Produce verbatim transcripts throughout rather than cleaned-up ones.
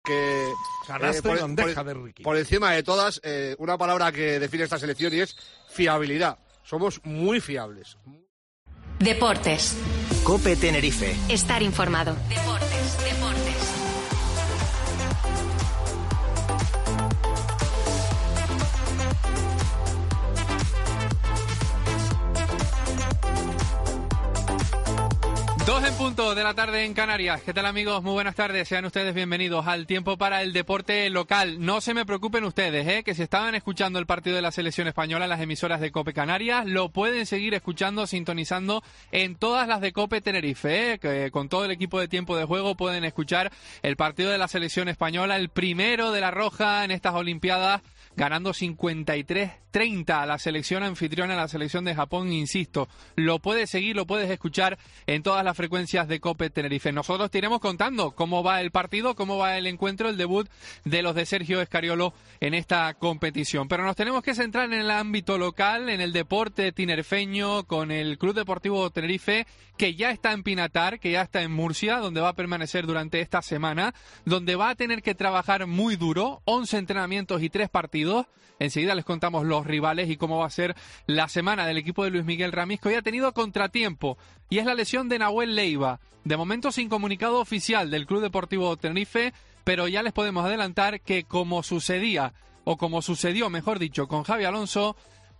que eh, por, por, de Ricky. por encima de todas, eh, una palabra que define esta selección y es fiabilidad. Somos muy fiables. Deportes. COPE Tenerife. Estar informado. Deportes, deportes. Dos en punto de la tarde en Canarias. ¿Qué tal, amigos? Muy buenas tardes. Sean ustedes bienvenidos al tiempo para el deporte local. No se me preocupen ustedes, ¿eh? que si estaban escuchando el partido de la selección española en las emisoras de COPE Canarias, lo pueden seguir escuchando, sintonizando en todas las de COPE Tenerife, ¿eh? que con todo el equipo de tiempo de juego pueden escuchar el partido de la selección española, el primero de la Roja en estas Olimpiadas, ganando cincuenta y tres treinta a la selección anfitriona, la selección de Japón, insisto. Lo puedes seguir, lo puedes escuchar en todas las frecuencias de COPE Tenerife. Nosotros te iremos contando cómo va el partido, cómo va el encuentro, el debut de los de Sergio Escariolo en esta competición. Pero nos tenemos que centrar en el ámbito local, en el deporte tinerfeño, con el Club Deportivo Tenerife, que ya está en Pinatar, que ya está en Murcia, donde va a permanecer durante esta semana, donde va a tener que trabajar muy duro, once entrenamientos y tres partidos. Enseguida les contamos los rivales y cómo va a ser la semana del equipo de Luis Miguel Ramis, que hoy ha tenido contratiempo, y es la lesión de Nahuel Leiva. De momento sin comunicado oficial del Club Deportivo Tenerife, pero ya les podemos adelantar que como sucedía, o como sucedió, mejor dicho, con Javi Alonso,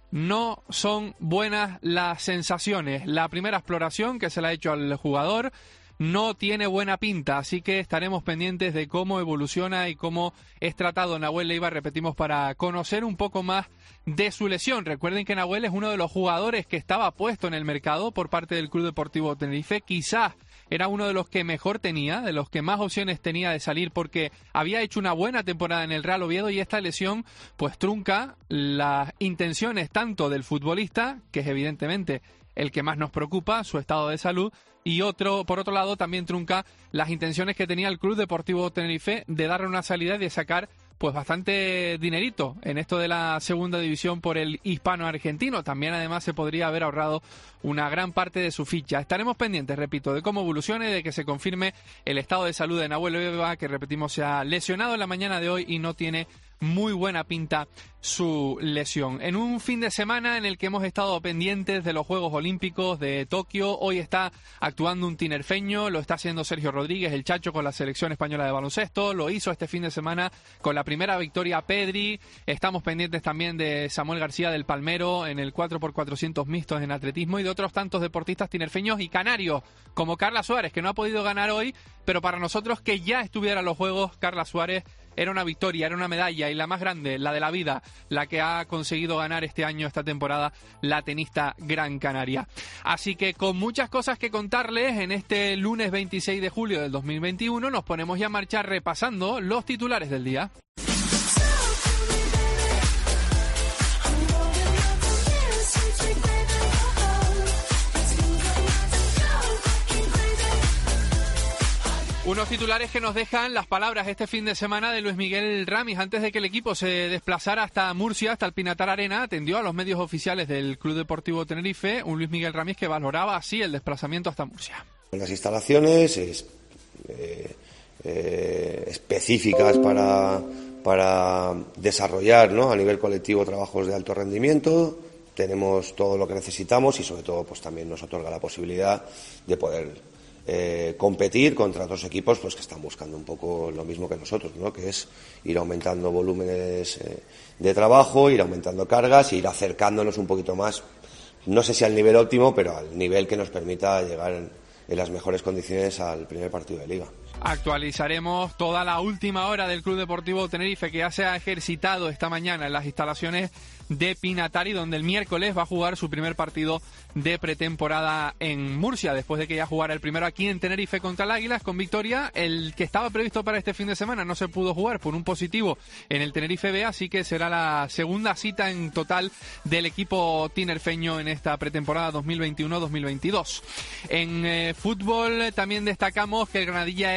no son buenas las sensaciones. La primera exploración que se le ha hecho al jugador no tiene buena pinta, así que estaremos pendientes de cómo evoluciona y cómo es tratado Nahuel Leiva, repetimos, para conocer un poco más de su lesión. Recuerden que Nahuel es uno de los jugadores que estaba puesto en el mercado por parte del Club Deportivo Tenerife. Quizás era uno de los que mejor tenía, de los que más opciones tenía de salir, porque había hecho una buena temporada en el Real Oviedo, y esta lesión pues trunca las intenciones tanto del futbolista, que es evidentemente el que más nos preocupa, su estado de salud, y otro, por otro lado, también trunca las intenciones que tenía el Club Deportivo Tenerife de darle una salida y de sacar pues bastante dinerito en esto de la segunda división por el hispano-argentino. También además se podría haber ahorrado una gran parte de su ficha. Estaremos pendientes, repito, de cómo evolucione, de que se confirme el estado de salud de Nahuel Leiva, que repetimos se ha lesionado en la mañana de hoy y no tiene muy buena pinta su lesión. En un fin de semana en el que hemos estado pendientes de los Juegos Olímpicos de Tokio, hoy está actuando un tinerfeño, lo está haciendo Sergio Rodríguez, el Chacho, con la selección española de baloncesto, lo hizo este fin de semana con la primera victoria Pedri. Estamos pendientes también de Samuel García del Palmero en el cuatro por cuatrocientos mixtos en atletismo, y de otros tantos deportistas tinerfeños y canarios, como Carla Suárez, que no ha podido ganar hoy, pero para nosotros que ya estuviera en los Juegos, Carla Suárez, era una victoria, era una medalla, y la más grande, la de la vida, la que ha conseguido ganar este año, esta temporada, la tenista Gran Canaria. Así que con muchas cosas que contarles, en este lunes veintiséis de julio del dos mil veintiuno nos ponemos ya a marchar repasando los titulares del día. Unos titulares que nos dejan las palabras este fin de semana de Luis Miguel Ramis. Antes de que el equipo se desplazara hasta Murcia, hasta el Pinatar Arena, atendió a los medios oficiales del Club Deportivo Tenerife, un Luis Miguel Ramis que valoraba así el desplazamiento hasta Murcia. Las instalaciones es, eh, eh, específicas para, para desarrollar, ¿no?, a nivel colectivo trabajos de alto rendimiento. Tenemos todo lo que necesitamos y sobre todo pues también nos otorga la posibilidad de poder Eh, competir contra otros equipos pues que están buscando un poco lo mismo que nosotros, ¿no?, que es ir aumentando volúmenes eh, de trabajo, ir aumentando cargas e ir acercándonos un poquito más, no sé si al nivel óptimo, pero al nivel que nos permita llegar en, en las mejores condiciones al primer partido de Liga. Actualizaremos toda la última hora del Club Deportivo Tenerife, que ya se ha ejercitado esta mañana en las instalaciones de Pinatari, donde el miércoles va a jugar su primer partido de pretemporada en Murcia, después de que ya jugara el primero aquí en Tenerife contra el Águilas con victoria. El que estaba previsto para este fin de semana no se pudo jugar por un positivo en el Tenerife B, así que será la segunda cita en total del equipo tinerfeño en esta pretemporada dos mil veintiuno dos mil veintidós. En eh, fútbol también destacamos que el Granadilla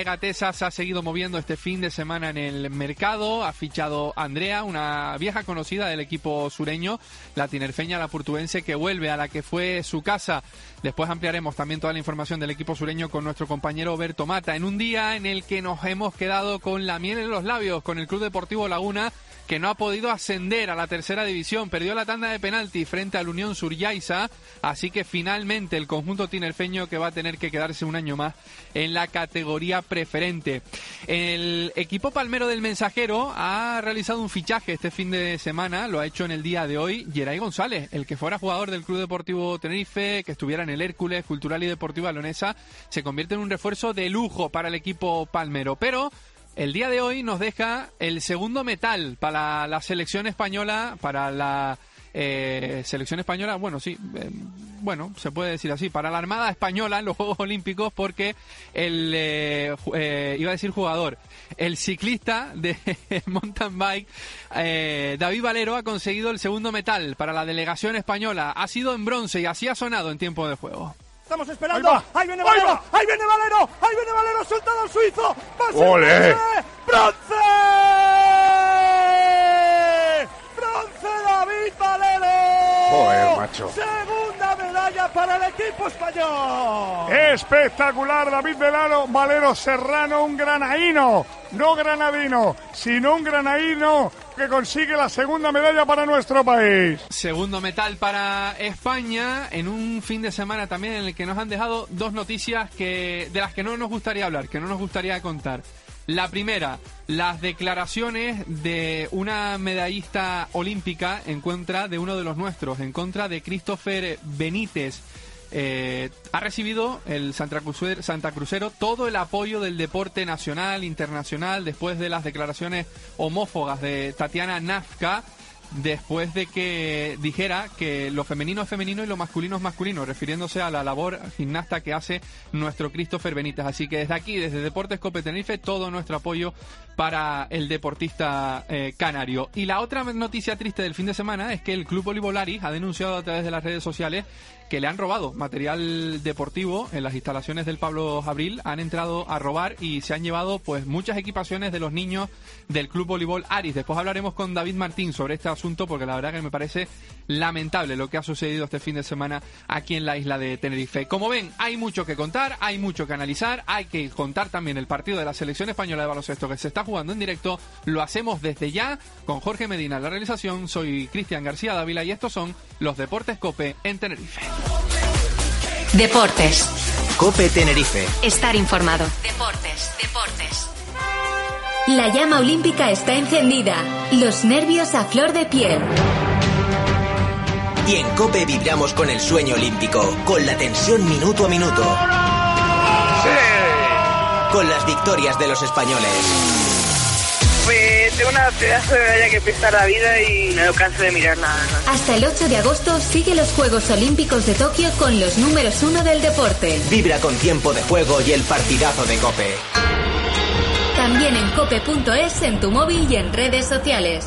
Egatesa se ha seguido moviendo este fin de semana en el mercado. Ha fichado a Andrea, una vieja conocida del equipo sureño, la tinerfeña, la portuense, que vuelve a la que fue su casa. Después ampliaremos también toda la información del equipo sureño con nuestro compañero Berto Mata, en un día en el que nos hemos quedado con la miel en los labios con el Club Deportivo Laguna, que no ha podido ascender a la tercera división. Perdió la tanda de penalti frente al Unión Suryaisa, así que finalmente el conjunto tinerfeño que va a tener que quedarse un año más en la categoría preferente. El equipo palmero del Mensajero ha realizado un fichaje este fin de semana, lo ha hecho en el día de hoy Geray González, el que fuera jugador del Club Deportivo Tenerife, que estuviera en el Hércules, Cultural y Deportiva Leonesa, se convierte en un refuerzo de lujo para el equipo palmero, pero el día de hoy nos deja el segundo metal para la selección española, para la eh, selección española, bueno, sí, eh, bueno, se puede decir así, para la Armada Española en los Juegos Olímpicos, porque el, eh, eh, iba a decir jugador, el ciclista de mountain bike, eh, David Valero, ha conseguido el segundo metal para la delegación española. Ha sido en bronce y así ha sonado en tiempo de juego. Estamos esperando. Ahí, ahí viene Valero. Ahí, ahí viene Valero. Ahí viene Valero. Soldado al suizo. Va a ser ¡Ole! ¡Bronce! ¡Bronce David Valero! Joder, macho. Segunda medalla para el equipo español. Espectacular, David Valero, Valero Serrano, un granaíno, no granadino, sino un granaíno que consigue la segunda medalla para nuestro país. Segundo metal para España en un fin de semana también en el que nos han dejado dos noticias que de las que no nos gustaría hablar, que no nos gustaría contar. La primera, las declaraciones de una medallista olímpica en contra de uno de los nuestros, en contra de Christopher Benítez. Eh, ha recibido el Santa Crucero, Santa Crucero todo el apoyo del deporte nacional, internacional, después de las declaraciones homófobas de Tatiana Nafka, después de que dijera que lo femenino es femenino y lo masculino es masculino, refiriéndose a la labor gimnasta que hace nuestro Christopher Benítez. Así que desde aquí, desde Deportes Cope Tenerife, todo nuestro apoyo para el deportista eh, canario. Y la otra noticia triste del fin de semana es que el Club Voleibol Aris ha denunciado a través de las redes sociales que le han robado material deportivo en las instalaciones del Pablo Abril. Han entrado a robar y se han llevado pues muchas equipaciones de los niños del Club Voleibol Aris. Después hablaremos con David Martín sobre este asunto, porque la verdad que me parece lamentable lo que ha sucedido este fin de semana aquí en la isla de Tenerife. Como ven, hay mucho que contar, hay mucho que analizar, hay que contar también el partido de la selección española de baloncesto que se está jugando en directo. Lo hacemos desde ya con Jorge Medina en la realización. Soy Cristian García Dávila y estos son los Deportes Cope en Tenerife. Deportes. Cope Tenerife. Estar informado. Deportes, deportes. La llama olímpica está encendida. Los nervios a flor de piel. Y en Cope vibramos con el sueño olímpico, con la tensión minuto a minuto. ¡Sí! Con las victorias de los españoles. Pues tengo una pedazo de medalla que pesa la vida y no canso de mirar nada. Hasta el ocho de agosto sigue los Juegos Olímpicos de Tokio con los números uno del deporte. Vibra con tiempo de juego y el partidazo de Cope. También en cope punto es, en tu móvil y en redes sociales.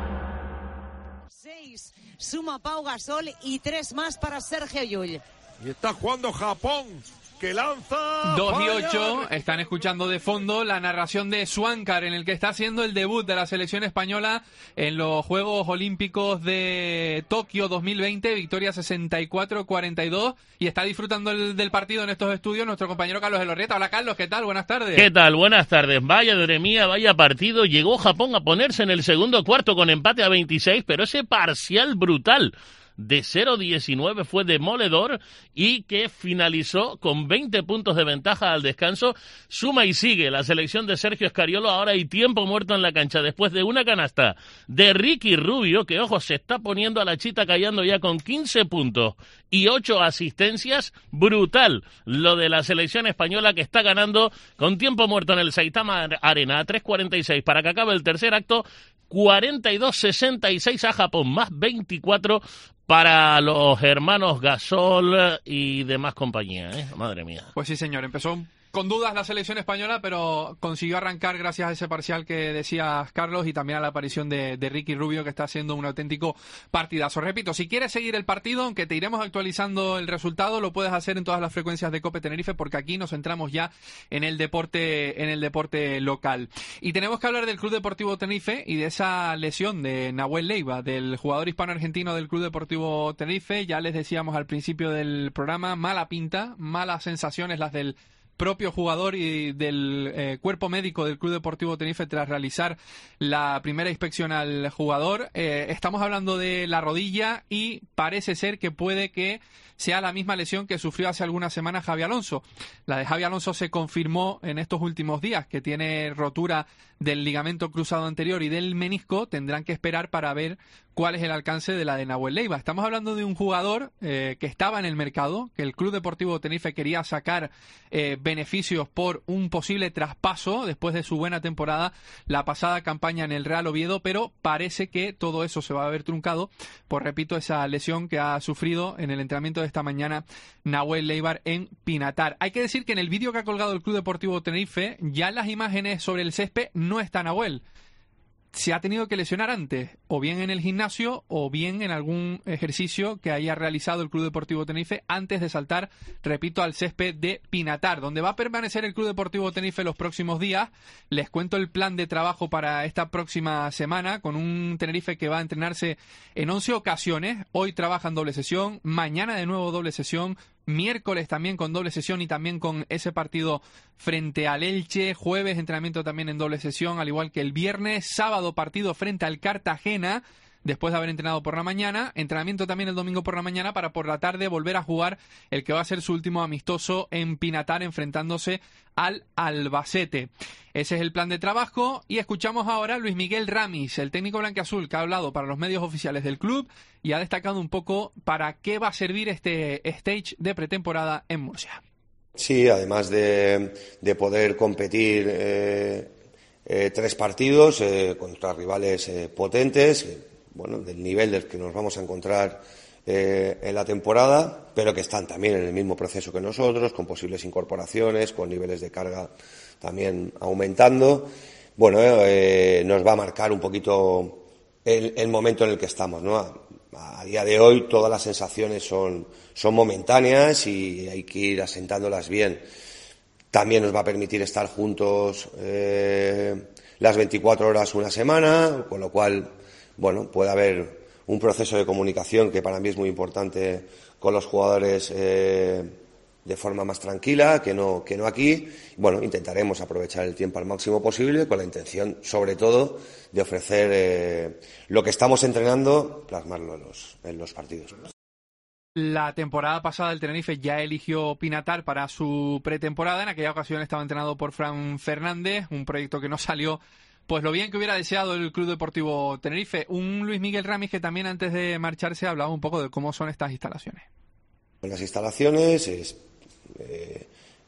Seis suma Pau Gasol y tres más para Sergio Llull. Y está jugando Japón, que lanza... dos y ocho, están escuchando de fondo la narración de Swankar, en el que está haciendo el debut de la selección española en los Juegos Olímpicos de Tokio dos mil veinte, victoria sesenta y cuatro cuarenta y dos, y está disfrutando el, del partido en estos estudios nuestro compañero Carlos Elorrieta. Hola Carlos, ¿qué tal? Buenas tardes. ¿Qué tal? Buenas tardes. Vaya madre mía, vaya partido. Llegó Japón a ponerse en el segundo cuarto con empate a veintiséis, pero ese parcial brutal de cero diecinueve fue demoledor y que finalizó con veinte puntos de ventaja al descanso. Suma y sigue la selección de Sergio Scariolo. Ahora hay tiempo muerto en la cancha después de una canasta de Ricky Rubio, que ojo, se está poniendo a la chita callando ya con quince puntos y ocho asistencias. Brutal lo de la selección española, que está ganando con tiempo muerto en el Saitama Arena a tres cuarenta y seis para que acabe el tercer acto. cuarenta y dos sesenta y seis a Japón, más veinticuatro para los hermanos Gasol y demás compañía, ¿eh? Madre mía. Pues sí, señor, empezó un Con dudas la selección española, pero consiguió arrancar gracias a ese parcial que decías, Carlos, y también a la aparición de, de Ricky Rubio, que está haciendo un auténtico partidazo. Repito, si quieres seguir el partido, aunque te iremos actualizando el resultado, lo puedes hacer en todas las frecuencias de COPE Tenerife, porque aquí nos centramos ya en el deporte, en el deporte local. Y tenemos que hablar del Club Deportivo Tenerife y de esa lesión de Nahuel Leiva, del jugador hispano-argentino del Club Deportivo Tenerife. Ya les decíamos al principio del programa, mala pinta, malas sensaciones las del propio jugador y del eh, cuerpo médico del Club Deportivo Tenerife tras realizar la primera inspección al jugador. Eh, estamos hablando de la rodilla y parece ser que puede que sea la misma lesión que sufrió hace algunas semanas Javi Alonso. La de Javi Alonso se confirmó en estos últimos días, que tiene rotura del ligamento cruzado anterior y del menisco. Tendrán que esperar para ver cuál es el alcance de la de Nahuel Leiva. Estamos hablando de un jugador eh, que estaba en el mercado, que el Club Deportivo Tenerife quería sacar eh, beneficios por un posible traspaso después de su buena temporada, la pasada campaña en el Real Oviedo, pero parece que todo eso se va a ver truncado por, repito, esa lesión que ha sufrido en el entrenamiento de esta mañana Nahuel Leiva en Pinatar. Hay que decir que en el vídeo que ha colgado el Club Deportivo Tenerife, ya en las imágenes sobre el césped no está Nahuel. Se ha tenido que lesionar antes, o bien en el gimnasio, o bien en algún ejercicio que haya realizado el Club Deportivo Tenerife antes de saltar, repito, al césped de Pinatar, donde va a permanecer el Club Deportivo Tenerife los próximos días. Les cuento el plan de trabajo para esta próxima semana, con un Tenerife que va a entrenarse en once ocasiones. Hoy trabaja en doble sesión, mañana de nuevo doble sesión, miércoles también con doble sesión y también con ese partido frente al Elche, jueves entrenamiento también en doble sesión, al igual que el viernes, sábado partido frente al Cartagena, después de haber entrenado por la mañana, entrenamiento también el domingo por la mañana para por la tarde volver a jugar el que va a ser su último amistoso en Pinatar, enfrentándose al Albacete. Ese es el plan de trabajo y escuchamos ahora a Luis Miguel Ramis, el técnico blanquiazul, que ha hablado para los medios oficiales del club y ha destacado un poco para qué va a servir este stage de pretemporada en Murcia. Sí, además de, de poder competir eh, eh, tres partidos eh, contra rivales eh, potentes, eh, bueno, del nivel del que nos vamos a encontrar eh, en la temporada, pero que están también en el mismo proceso que nosotros, con posibles incorporaciones, con niveles de carga también aumentando. Bueno, eh, nos va a marcar un poquito el, el momento en el que estamos, ¿no? A, a día de hoy todas las sensaciones son, son momentáneas y hay que ir asentándolas bien. También nos va a permitir estar juntos eh, las veinticuatro horas una semana, con lo cual, bueno, puede haber un proceso de comunicación que para mí es muy importante con los jugadores eh, de forma más tranquila, que no, que no aquí. Bueno, intentaremos aprovechar el tiempo al máximo posible con la intención, sobre todo, de ofrecer eh, lo que estamos entrenando, plasmarlo en los, en los partidos. La temporada pasada el Tenerife ya eligió Pinatar para su pretemporada. En aquella ocasión estaba entrenado por Fran Fernández, un proyecto que no salió pues lo bien que hubiera deseado el Club Deportivo Tenerife. Un Luis Miguel Ramis que también antes de marcharse hablaba un poco de cómo son estas instalaciones. Las instalaciones es, eh,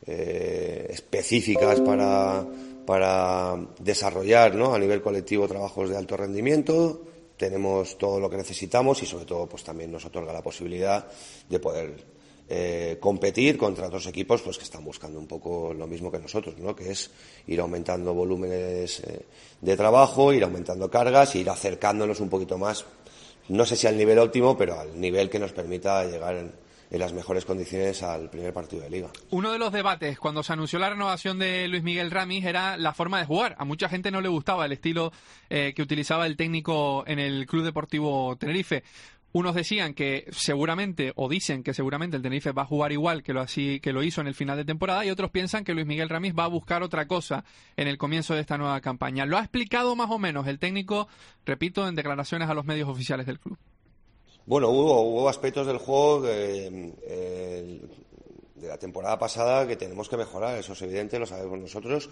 eh, específicas para, para desarrollar, ¿no?, a nivel colectivo trabajos de alto rendimiento. Tenemos todo lo que necesitamos y sobre todo pues también nos otorga la posibilidad de poder eh, competir contra otros equipos pues que están buscando un poco lo mismo que nosotros, ¿no?, que es ir aumentando volúmenes eh, de trabajo, ir aumentando cargas, ir acercándonos un poquito más, no sé si al nivel óptimo, pero al nivel que nos permita llegar en, en las mejores condiciones al primer partido de Liga. Uno de los debates cuando se anunció la renovación de Luis Miguel Ramis era la forma de jugar. A mucha gente no le gustaba el estilo eh, que utilizaba el técnico en el Club Deportivo Tenerife. Unos decían que seguramente, o dicen que seguramente el Tenerife va a jugar igual que lo, así, que lo hizo en el final de temporada, y otros piensan que Luis Miguel Ramis va a buscar otra cosa en el comienzo de esta nueva campaña. Lo ha explicado más o menos el técnico, repito, en declaraciones a los medios oficiales del club. Bueno, hubo, hubo aspectos del juego de, eh, de la temporada pasada que tenemos que mejorar, eso es evidente, lo sabemos nosotros.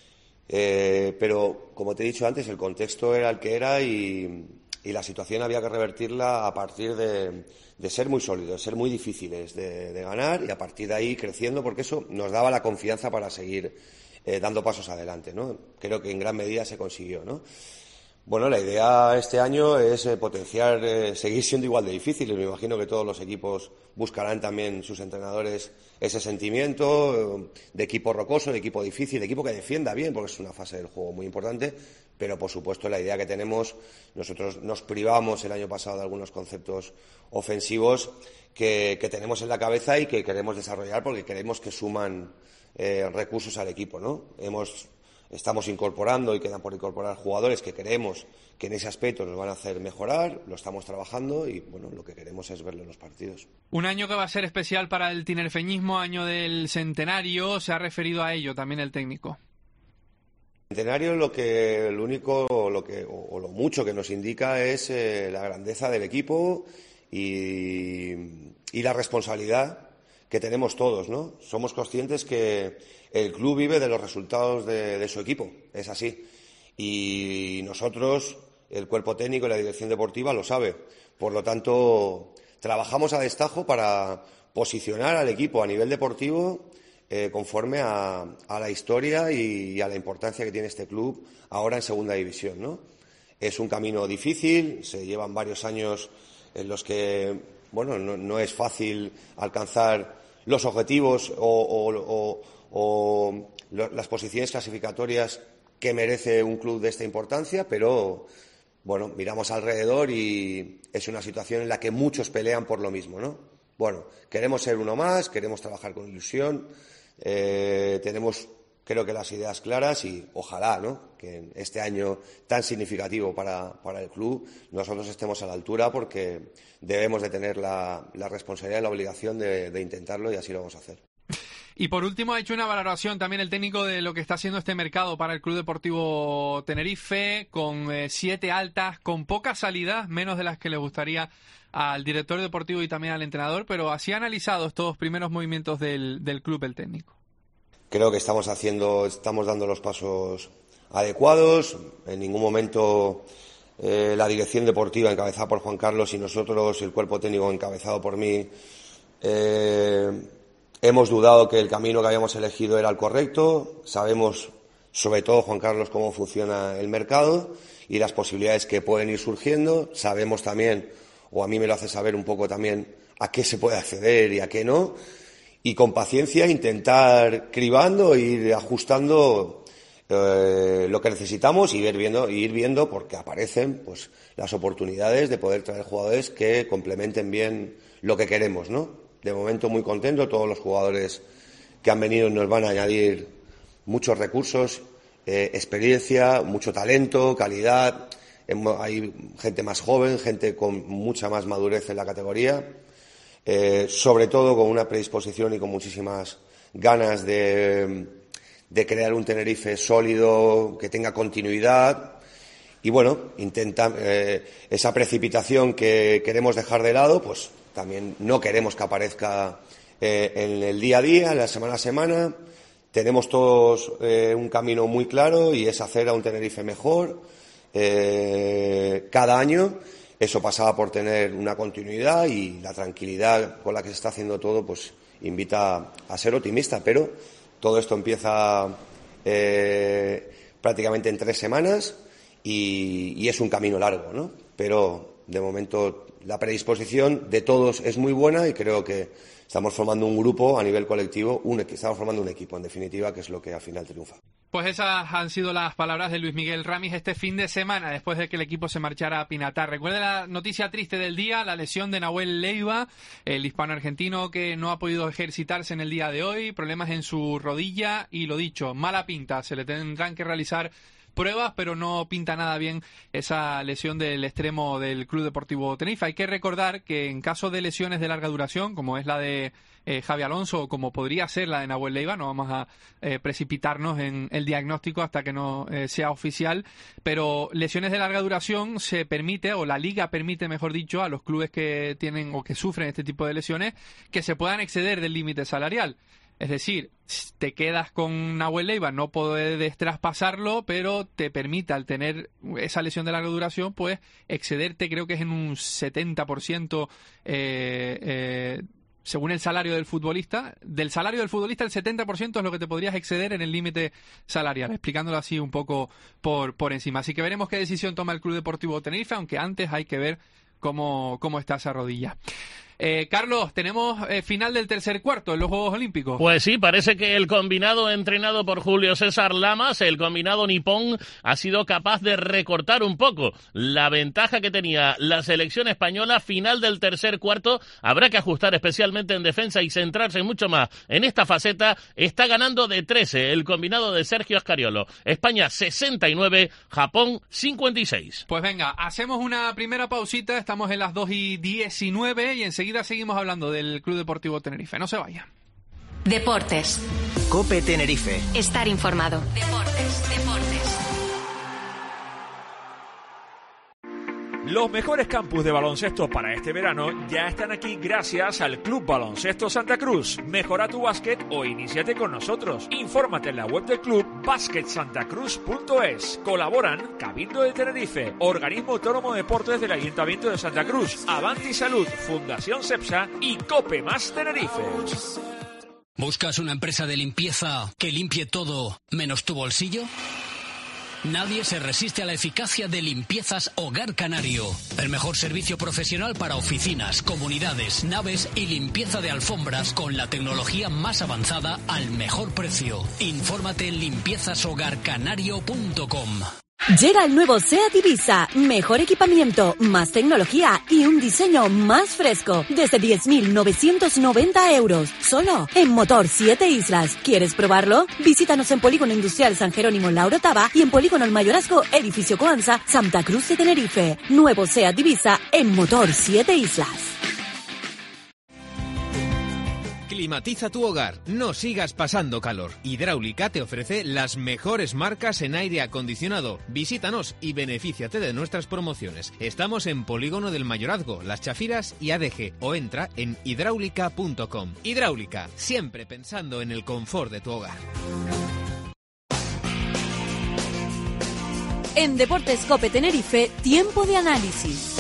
Eh, pero, como te he dicho antes, el contexto era el que era y, y la situación había que revertirla a partir de, de ser muy sólidos, de ser muy difíciles de, de ganar y a partir de ahí creciendo, porque eso nos daba la confianza para seguir eh, dando pasos adelante, ¿no? Creo que en gran medida se consiguió, ¿no? Bueno, la idea este año es eh, potenciar, eh, seguir siendo igual de difíciles. Me imagino que todos los equipos buscarán también sus entrenadores ese sentimiento eh, de equipo rocoso, de equipo difícil, de equipo que defienda bien, porque es una fase del juego muy importante. Pero, por supuesto, la idea que tenemos, nosotros nos privamos el año pasado de algunos conceptos ofensivos que, que tenemos en la cabeza y que queremos desarrollar porque queremos que suman eh, recursos al equipo, ¿no? Hemos... Estamos incorporando y quedan por incorporar jugadores que creemos que en ese aspecto nos van a hacer mejorar, lo estamos trabajando y bueno, lo que queremos es verlo en los partidos. Un año que va a ser especial para el tinerfeñismo, año del centenario, se ha referido a ello también el técnico. El centenario lo que lo único lo que o, o lo mucho que nos indica es eh, la grandeza del equipo y, y la responsabilidad que tenemos todos, ¿no? Somos conscientes que el club vive de los resultados de, de su equipo, es así. Y nosotros, el cuerpo técnico y la dirección deportiva lo sabe. Por lo tanto, trabajamos a destajo para posicionar al equipo a nivel deportivo eh, conforme a, a la historia y, y a la importancia que tiene este club ahora en segunda división, ¿no? Es un camino difícil, se llevan varios años en los que, bueno, no, no es fácil alcanzar los objetivos o, o, o, o lo, las posiciones clasificatorias que merece un club de esta importancia, pero bueno, miramos alrededor y es una situación en la que muchos pelean por lo mismo, ¿no? Bueno, queremos ser uno más, queremos trabajar con ilusión, eh, tenemos creo que las ideas claras y ojalá, ¿no?, que en este año tan significativo para, para el club nosotros estemos a la altura porque debemos de tener la, la responsabilidad y la obligación de, de intentarlo y así lo vamos a hacer. Y por último ha hecho una valoración también el técnico de lo que está haciendo este mercado para el Club Deportivo Tenerife, con eh, siete altas, con pocas salidas, menos de las que le gustaría al director deportivo y también al entrenador, pero así ha analizado estos primeros movimientos del, del club el técnico. Creo que estamos haciendo, estamos dando los pasos adecuados. En ningún momento eh, la dirección deportiva encabezada por Juan Carlos y nosotros, el cuerpo técnico encabezado por mí, eh, hemos dudado que el camino que habíamos elegido era el correcto. Sabemos, sobre todo Juan Carlos, cómo funciona el mercado y las posibilidades que pueden ir surgiendo. Sabemos también, o a mí me lo hace saber un poco también, a qué se puede acceder y a qué no. Y con paciencia intentar cribando e ir ajustando eh, lo que necesitamos y ir viendo, y ir viendo porque aparecen pues las oportunidades de poder traer jugadores que complementen bien lo que queremos, ¿no? De momento muy contento, todos los jugadores que han venido nos van a añadir muchos recursos, eh, experiencia, mucho talento, calidad. Hay gente más joven, gente con mucha más madurez en la categoría. Eh, sobre todo con una predisposición y con muchísimas ganas de, de crear un Tenerife sólido, que tenga continuidad y bueno, intenta eh, esa precipitación que queremos dejar de lado, pues también no queremos que aparezca eh, en el día a día, en la semana a semana. Tenemos todos eh, un camino muy claro y es hacer a un Tenerife mejor eh, cada año. Eso pasaba por tener una continuidad y la tranquilidad con la que se está haciendo todo, pues invita a ser optimista. Pero todo esto empieza eh, prácticamente en tres semanas y, y es un camino largo, ¿no? Pero de momento la predisposición de todos es muy buena y creo que estamos formando un grupo a nivel colectivo, un, estamos formando un equipo, en definitiva, que es lo que al final triunfa. Pues esas han sido las palabras de Luis Miguel Ramis este fin de semana, después de que el equipo se marchara a Pinatar. Recuerde la noticia triste del día, la lesión de Nahuel Leiva, el hispano-argentino que no ha podido ejercitarse en el día de hoy, problemas en su rodilla y, lo dicho, mala pinta. Se le tendrán que realizar pruebas, pero no pinta nada bien esa lesión del extremo del Club Deportivo Tenerife. Hay que recordar que en caso de lesiones de larga duración, como es la de eh, Javi Alonso o como podría ser la de Nahuel Leiva, no vamos a eh, precipitarnos en el diagnóstico hasta que no eh, sea oficial, pero lesiones de larga duración se permite, o la liga permite, mejor dicho, a los clubes que tienen o que sufren este tipo de lesiones, que se puedan exceder del límite salarial. Es decir, te quedas con Nahuel Leiva, no puedes traspasarlo, pero te permite, al tener esa lesión de larga duración, pues excederte, creo que es en un setenta por ciento, eh, eh, según el salario del futbolista, del salario del futbolista el setenta por ciento es lo que te podrías exceder en el límite salarial, explicándolo así un poco por, por encima. Así que veremos qué decisión toma el Club Deportivo Tenerife, aunque antes hay que ver cómo, cómo está esa rodilla. Eh, Carlos, tenemos eh, final del tercer cuarto en los Juegos Olímpicos. Pues sí, parece que el combinado entrenado por Julio César Lamas, el combinado nipón, ha sido capaz de recortar un poco la ventaja que tenía la selección española. Final del tercer cuarto, habrá que ajustar especialmente en defensa y centrarse mucho más en esta faceta. Está ganando de trece el combinado de Sergio Ascariolo. España sesenta y nueve, Japón cincuenta y seis. Pues venga, hacemos una primera pausita, estamos en las dos y diecinueve y enseguida seguimos hablando del Club Deportivo Tenerife. No se vayan. Deportes. COPE Tenerife. Estar informado. Deportes, deportes. Los mejores campus de baloncesto para este verano ya están aquí gracias al Club Baloncesto Santa Cruz. Mejora tu básquet o iníciate con nosotros. Infórmate en la web del club basket santa cruz punto es. Colaboran Cabildo de Tenerife, Organismo Autónomo de Deportes del Ayuntamiento de Santa Cruz, Avanti Salud, Fundación CEPSA y COPE Más Tenerife. ¿Buscas una empresa de limpieza que limpie todo menos tu bolsillo? Nadie se resiste a la eficacia de Limpiezas Hogar Canario. El mejor servicio profesional para oficinas, comunidades, naves y limpieza de alfombras con la tecnología más avanzada al mejor precio. Infórmate en limpiezas hogar canario punto com. Llega el nuevo SEAT Ibiza, mejor equipamiento, más tecnología y un diseño más fresco, desde diez mil novecientos noventa euros, solo en Motor siete Islas. ¿Quieres probarlo? Visítanos en Polígono Industrial San Jerónimo La Orotava y en Polígono El Mayorazgo, Edificio Coanza, Santa Cruz de Tenerife. Nuevo SEAT Ibiza en Motor siete Islas. Climatiza tu hogar, no sigas pasando calor. Hidráulica te ofrece las mejores marcas en aire acondicionado. Visítanos y benefíciate de nuestras promociones. Estamos en Polígono del Mayorazgo, Las Chafiras y A D G o entra en hidráulica punto com. Hidráulica, siempre pensando en el confort de tu hogar. En Deportes COPE Tenerife, tiempo de análisis.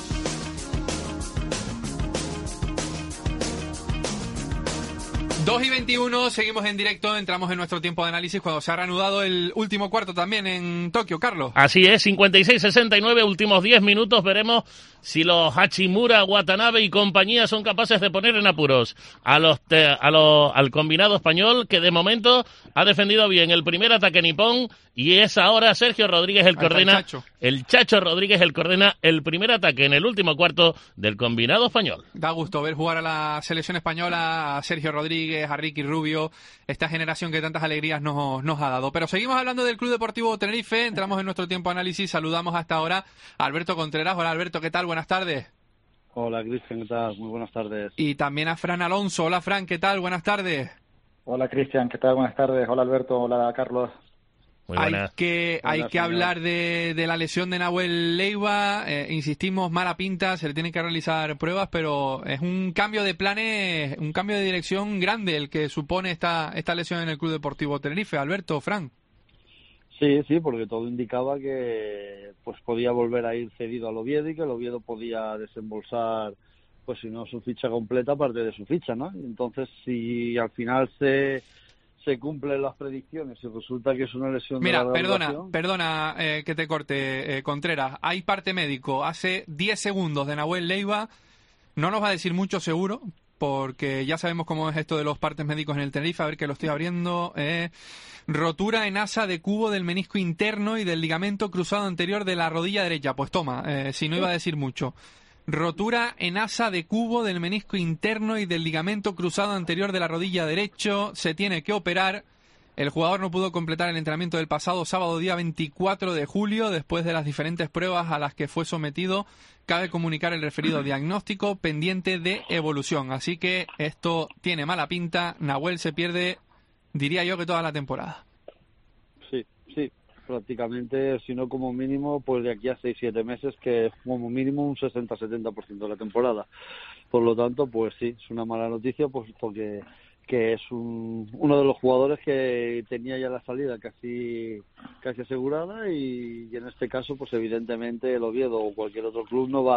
dos y veintiuno, seguimos en directo, entramos en nuestro tiempo de análisis cuando se ha reanudado el último cuarto también en Tokio, Carlos. Así es, cincuenta y seis sesenta y nueve, últimos diez minutos, veremos si los Hachimura, Watanabe y compañía son capaces de poner en apuros a los, te, a los al combinado español, que de momento ha defendido bien el primer ataque nipón y es ahora Sergio Rodríguez el que ordena, el Chacho. el Chacho Rodríguez el que ordena el primer ataque en el último cuarto del combinado español. Da gusto ver jugar a la selección española, a Sergio Rodríguez, a Ricky Rubio, esta generación que tantas alegrías nos, nos ha dado. Pero seguimos hablando del Club Deportivo Tenerife, entramos en nuestro tiempo de análisis, saludamos hasta ahora a Alberto Contreras. Hola Alberto, ¿qué tal? Buenas tardes. Hola Cristian, ¿qué tal? Muy buenas tardes. Y también a Fran Alonso. Hola Fran, ¿qué tal? Buenas tardes. Hola Cristian, ¿qué tal? Buenas tardes. Hola Alberto, hola Carlos. Muy hay que hay que señor. hablar de, de la lesión de Nahuel Leiva, eh, insistimos, mala pinta, se le tienen que realizar pruebas, pero es un cambio de planes, un cambio de dirección grande el que supone esta esta lesión en el Club Deportivo Tenerife. Alberto, Fran. Sí, sí, porque todo indicaba que pues podía volver a ir cedido al Oviedo y que el Oviedo podía desembolsar, pues si no su ficha completa, parte de su ficha, ¿no? Entonces, si al final se se cumplen las predicciones y resulta que es una lesión Mira, de la perdona, perdona eh, que te corte, eh, Contreras. Hay parte médico. Hace diez segundos de Nahuel Leiva. No nos va a decir mucho seguro, porque ya sabemos cómo es esto de los partes médicos en el Tenerife. A ver que lo estoy abriendo. Eh, rotura en asa de cubo del menisco interno y del ligamento cruzado anterior de la rodilla derecha. Pues toma, eh, si no iba a decir mucho. Rotura en asa de cubo del menisco interno y del ligamento cruzado anterior de la rodilla derecho. Se tiene que operar. El jugador no pudo completar el entrenamiento del pasado sábado, día veinticuatro de julio, después de las diferentes pruebas a las que fue sometido. Cabe comunicar el referido diagnóstico pendiente de evolución. Así que esto tiene mala pinta. Nahuel se pierde, diría yo, que toda la temporada. Sí, sí. Prácticamente, si no como mínimo, pues de aquí a seis siete meses, que es como mínimo un sesenta setenta por ciento de la temporada. Por lo tanto, pues sí, es una mala noticia, pues porque que es un, uno de los jugadores que tenía ya la salida casi casi asegurada y, y en este caso, pues evidentemente el Oviedo o cualquier otro club no va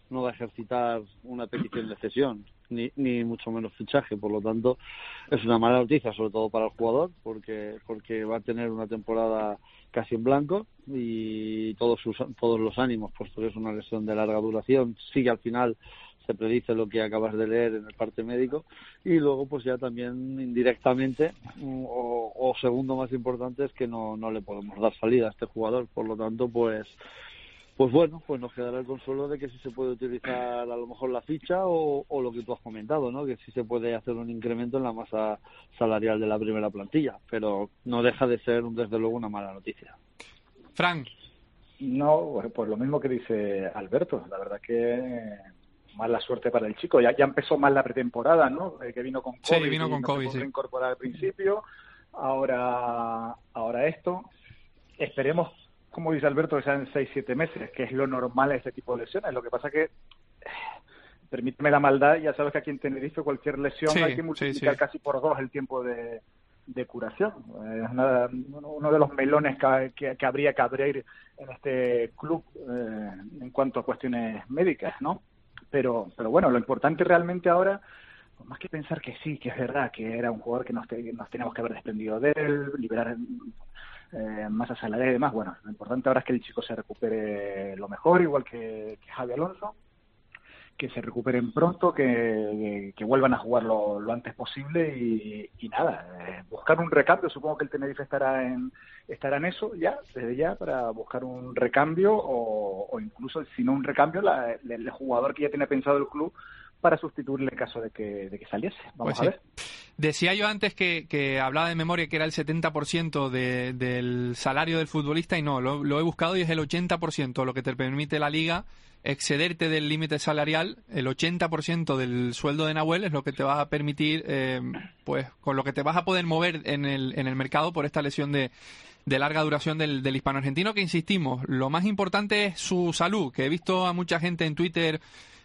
no va a ejercitar una petición de cesión, ni, ni mucho menos fichaje. Por lo tanto, es una mala noticia, sobre todo para el jugador, porque porque va a tener una temporada casi en blanco y todos sus, todos los ánimos, puesto que es una lesión de larga duración. Sí que al final se predice lo que acabas de leer en el parte médico, y luego pues ya también indirectamente, o, o segundo más importante, es que no, no le podemos dar salida a este jugador. Por lo tanto, pues pues bueno, pues nos quedará el consuelo de que sí se puede utilizar a lo mejor la ficha o, o lo que tú has comentado, ¿no? Que sí se puede hacer un incremento en la masa salarial de la primera plantilla, pero no deja de ser desde luego una mala noticia. Fran. No, pues lo mismo que dice Alberto, la verdad que mala suerte para el chico. Ya, ya empezó mal la pretemporada, ¿no? Eh, que vino con COVID. Sí, vino con no COVID, se pudo sí. incorporar al principio. Ahora, ahora esto. Esperemos, como dice Alberto, que sean seis, siete meses, que es lo normal en este tipo de lesiones. Lo que pasa que, permíteme la maldad, ya sabes que aquí en Tenerife cualquier lesión sí, hay que multiplicar sí, sí. casi por dos el tiempo de, de curación. Es una, uno de los melones que, que, que habría que abrir en este club eh, en cuanto a cuestiones médicas, ¿no? Pero, pero bueno, lo importante realmente ahora, más que pensar que sí, que es verdad, que era un jugador que nos, te, nos teníamos que haber desprendido de él, liberar eh, masa salarial y demás, bueno, lo importante ahora es que el chico se recupere lo mejor, igual que, que Javi Alonso, que se recuperen pronto, que, que, que vuelvan a jugar lo, lo antes posible y, y nada, eh, buscar un recambio. Supongo que el Tenerife estará en estará en eso ya, desde ya, para buscar un recambio o, o incluso, si no un recambio, la, el, el jugador que ya tiene pensado el club para sustituirle en caso de que, de que saliese. Vamos pues a sí. ver. Decía yo antes que, que hablaba de memoria que era el setenta por ciento de, del salario del futbolista y no, lo, lo he buscado y es el ochenta por ciento lo que te permite la Liga excederte del límite salarial. El ochenta por ciento del sueldo de Nahuel es lo que te va a permitir, eh, pues con lo que te vas a poder mover en el, en el mercado por esta lesión de, de larga duración del, del hispano-argentino, que insistimos, lo más importante es su salud, que he visto a mucha gente en Twitter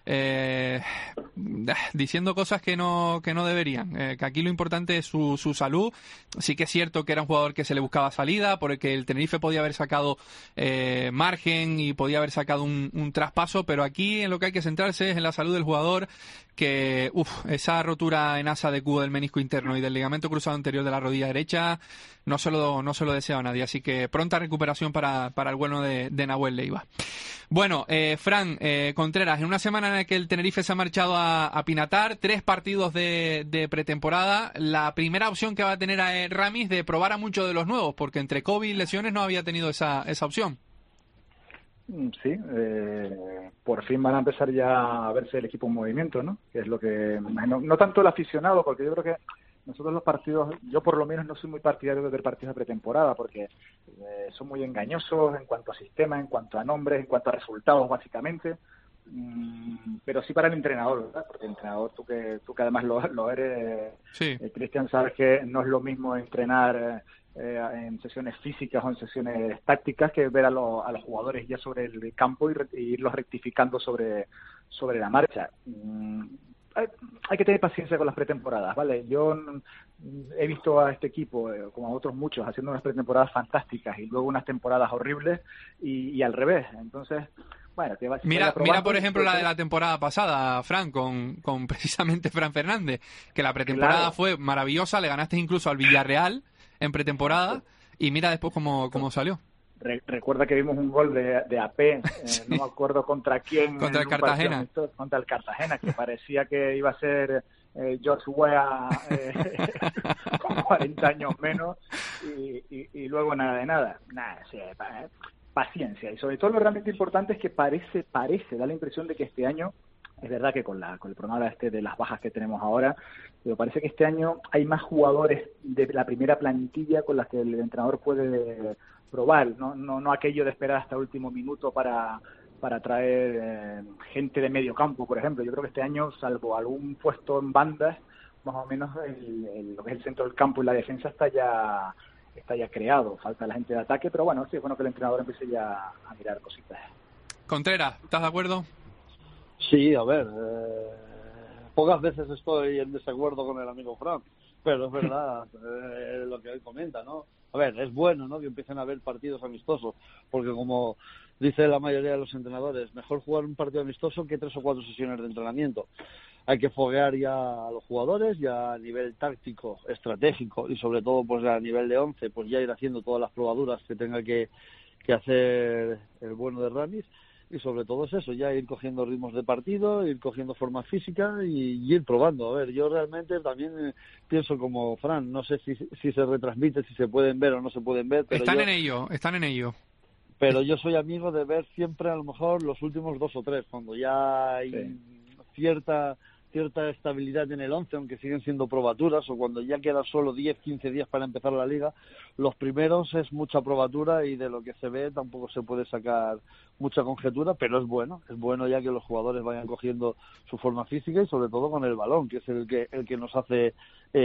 Eh, diciendo cosas que no que no deberían, eh, que aquí lo importante es su, su salud. Sí que es cierto que era un jugador que se le buscaba salida, porque el Tenerife podía haber sacado eh, margen y podía haber sacado un, un traspaso, pero aquí en lo que hay que centrarse es en la salud del jugador, que uff, esa rotura en asa de cubo del menisco interno y del ligamento cruzado anterior de la rodilla derecha no se lo, no se lo deseo a nadie, así que pronta recuperación para, para el bueno de, de Nahuel Leiva. Bueno, eh, Fran, eh, Contreras, en una semana en la que el Tenerife se ha marchado a, a Pinatar, tres partidos de, de pretemporada, la primera opción que va a tener a Ramis de probar a muchos de los nuevos, porque entre COVID y lesiones no había tenido esa, esa opción. Sí, eh, por fin van a empezar ya a verse el equipo en movimiento, ¿no? Que es lo que, no, no tanto el aficionado, porque yo creo que nosotros los partidos, yo por lo menos no soy muy partidario de ver partidos de pretemporada, porque eh, son muy engañosos en cuanto a sistema, en cuanto a nombres, en cuanto a resultados, básicamente. Mm, pero sí para el entrenador, ¿verdad? Porque el entrenador, tú que tú que además lo, lo eres, sí. eh, Cristian, sabes que no es lo mismo entrenar eh, en sesiones físicas o en sesiones tácticas que ver a, lo, a los jugadores ya sobre el campo y, re, y irlos rectificando sobre, sobre la marcha. Mm, hay, hay que tener paciencia con las pretemporadas, ¿vale? Yo he visto a este equipo, eh, como a otros muchos, haciendo unas pretemporadas fantásticas y luego unas temporadas horribles y, y al revés. Entonces, bueno, te vas, mira, te mira por ejemplo la de la temporada pasada, Fran, con, con precisamente Fran Fernández, que la pretemporada claro. fue maravillosa, le ganaste incluso al Villarreal en pretemporada y mira después cómo, cómo salió. Re, recuerda que vimos un gol de, de A P, eh, sí. no me acuerdo contra quién. Contra el Cartagena. Partido, contra el Cartagena, que parecía que iba a ser eh, George Weah eh, con cuarenta años menos y, y, y luego nada de nada. Nada, sí, paciencia. Y sobre todo lo realmente importante es que parece, parece, da la impresión de que este año, es verdad que con la con el problema este de las bajas que tenemos ahora, pero parece que este año hay más jugadores de la primera plantilla con las que el entrenador puede probar, no no no aquello de esperar hasta el último minuto para para traer eh, gente de medio campo, por ejemplo. Yo creo que este año, salvo algún puesto en bandas, más o menos el, el, lo que es el centro del campo y la defensa está ya está ya creado. Falta la gente de ataque, pero bueno, sí es bueno que el entrenador empiece ya a mirar cositas. Contreras, ¿estás de acuerdo? Sí, a ver, eh, pocas veces estoy en desacuerdo con el amigo Fran, pero es verdad eh, lo que él comenta, ¿no? A ver, es bueno, ¿no?, que empiecen a haber partidos amistosos, porque como dice la mayoría de los entrenadores, mejor jugar un partido amistoso que tres o cuatro sesiones de entrenamiento. Hay que foguear ya a los jugadores, ya a nivel táctico, estratégico y sobre todo pues a nivel de once, pues ya ir haciendo todas las probaduras que tenga que, que hacer el bueno de Ramis. Y sobre todo es eso, ya ir cogiendo ritmos de partido, ir cogiendo forma física y, y ir probando. A ver, yo realmente también eh, pienso como Fran, no sé si, si se retransmite, si se pueden ver o no se pueden ver. Pero están yo, en ello, están en ello. Pero yo soy amigo de ver siempre a lo mejor los últimos dos o tres, cuando ya hay sí. cierta... cierta estabilidad en el once, aunque siguen siendo probaturas, o cuando ya quedan solo diez, quince días para empezar la liga, los primeros es mucha probatura y de lo que se ve tampoco se puede sacar mucha conjetura, pero es bueno, es bueno ya que los jugadores vayan cogiendo su forma física y sobre todo con el balón, que es el que el que nos hace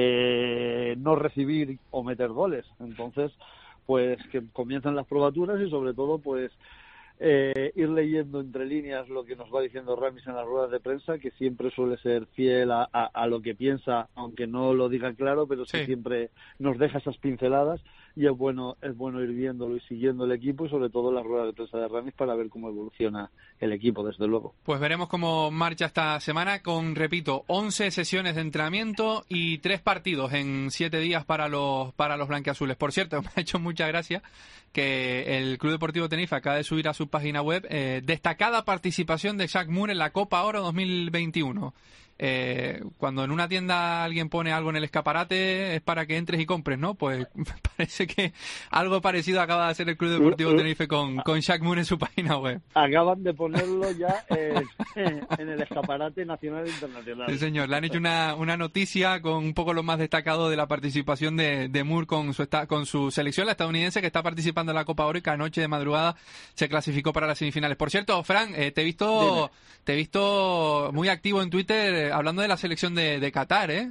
eh, no recibir o meter goles. Entonces, pues que comiencen las probaturas y sobre todo, pues Eh, ir leyendo entre líneas lo que nos va diciendo Ramis en las ruedas de prensa, que siempre suele ser fiel a, a, a lo que piensa, aunque no lo diga claro, pero sí. siempre nos deja esas pinceladas y es bueno es bueno ir viéndolo y siguiendo el equipo y sobre todo las ruedas de prensa de Ramis para ver cómo evoluciona el equipo, desde luego. Pues veremos cómo marcha esta semana con, repito, once sesiones de entrenamiento y tres partidos en siete días para los para los blanquiazules. Por cierto, me ha hecho mucha gracia que el Club Deportivo Tenerife acaba de subir a su página web eh, destacada participación de Jack Moore en la Copa Oro dos mil veintiuno. Eh, cuando en una tienda alguien pone algo en el escaparate es para que entres y compres, ¿no? Pues parece que algo parecido acaba de hacer el Club Deportivo Tenerife con, con Jack Moore en su página web. Acaban de ponerlo ya en, en el escaparate nacional e internacional. Sí, señor. Le han hecho una, una noticia con un poco lo más destacado de la participación de, de Moore con su, esta, con su selección, la estadounidense, que está participando en la Copa Oro y que anoche de madrugada se clasificó para las semifinales. Por cierto, Fran, eh, te he visto, te he visto muy activo en Twitter hablando de la selección de, de Qatar, ¿eh?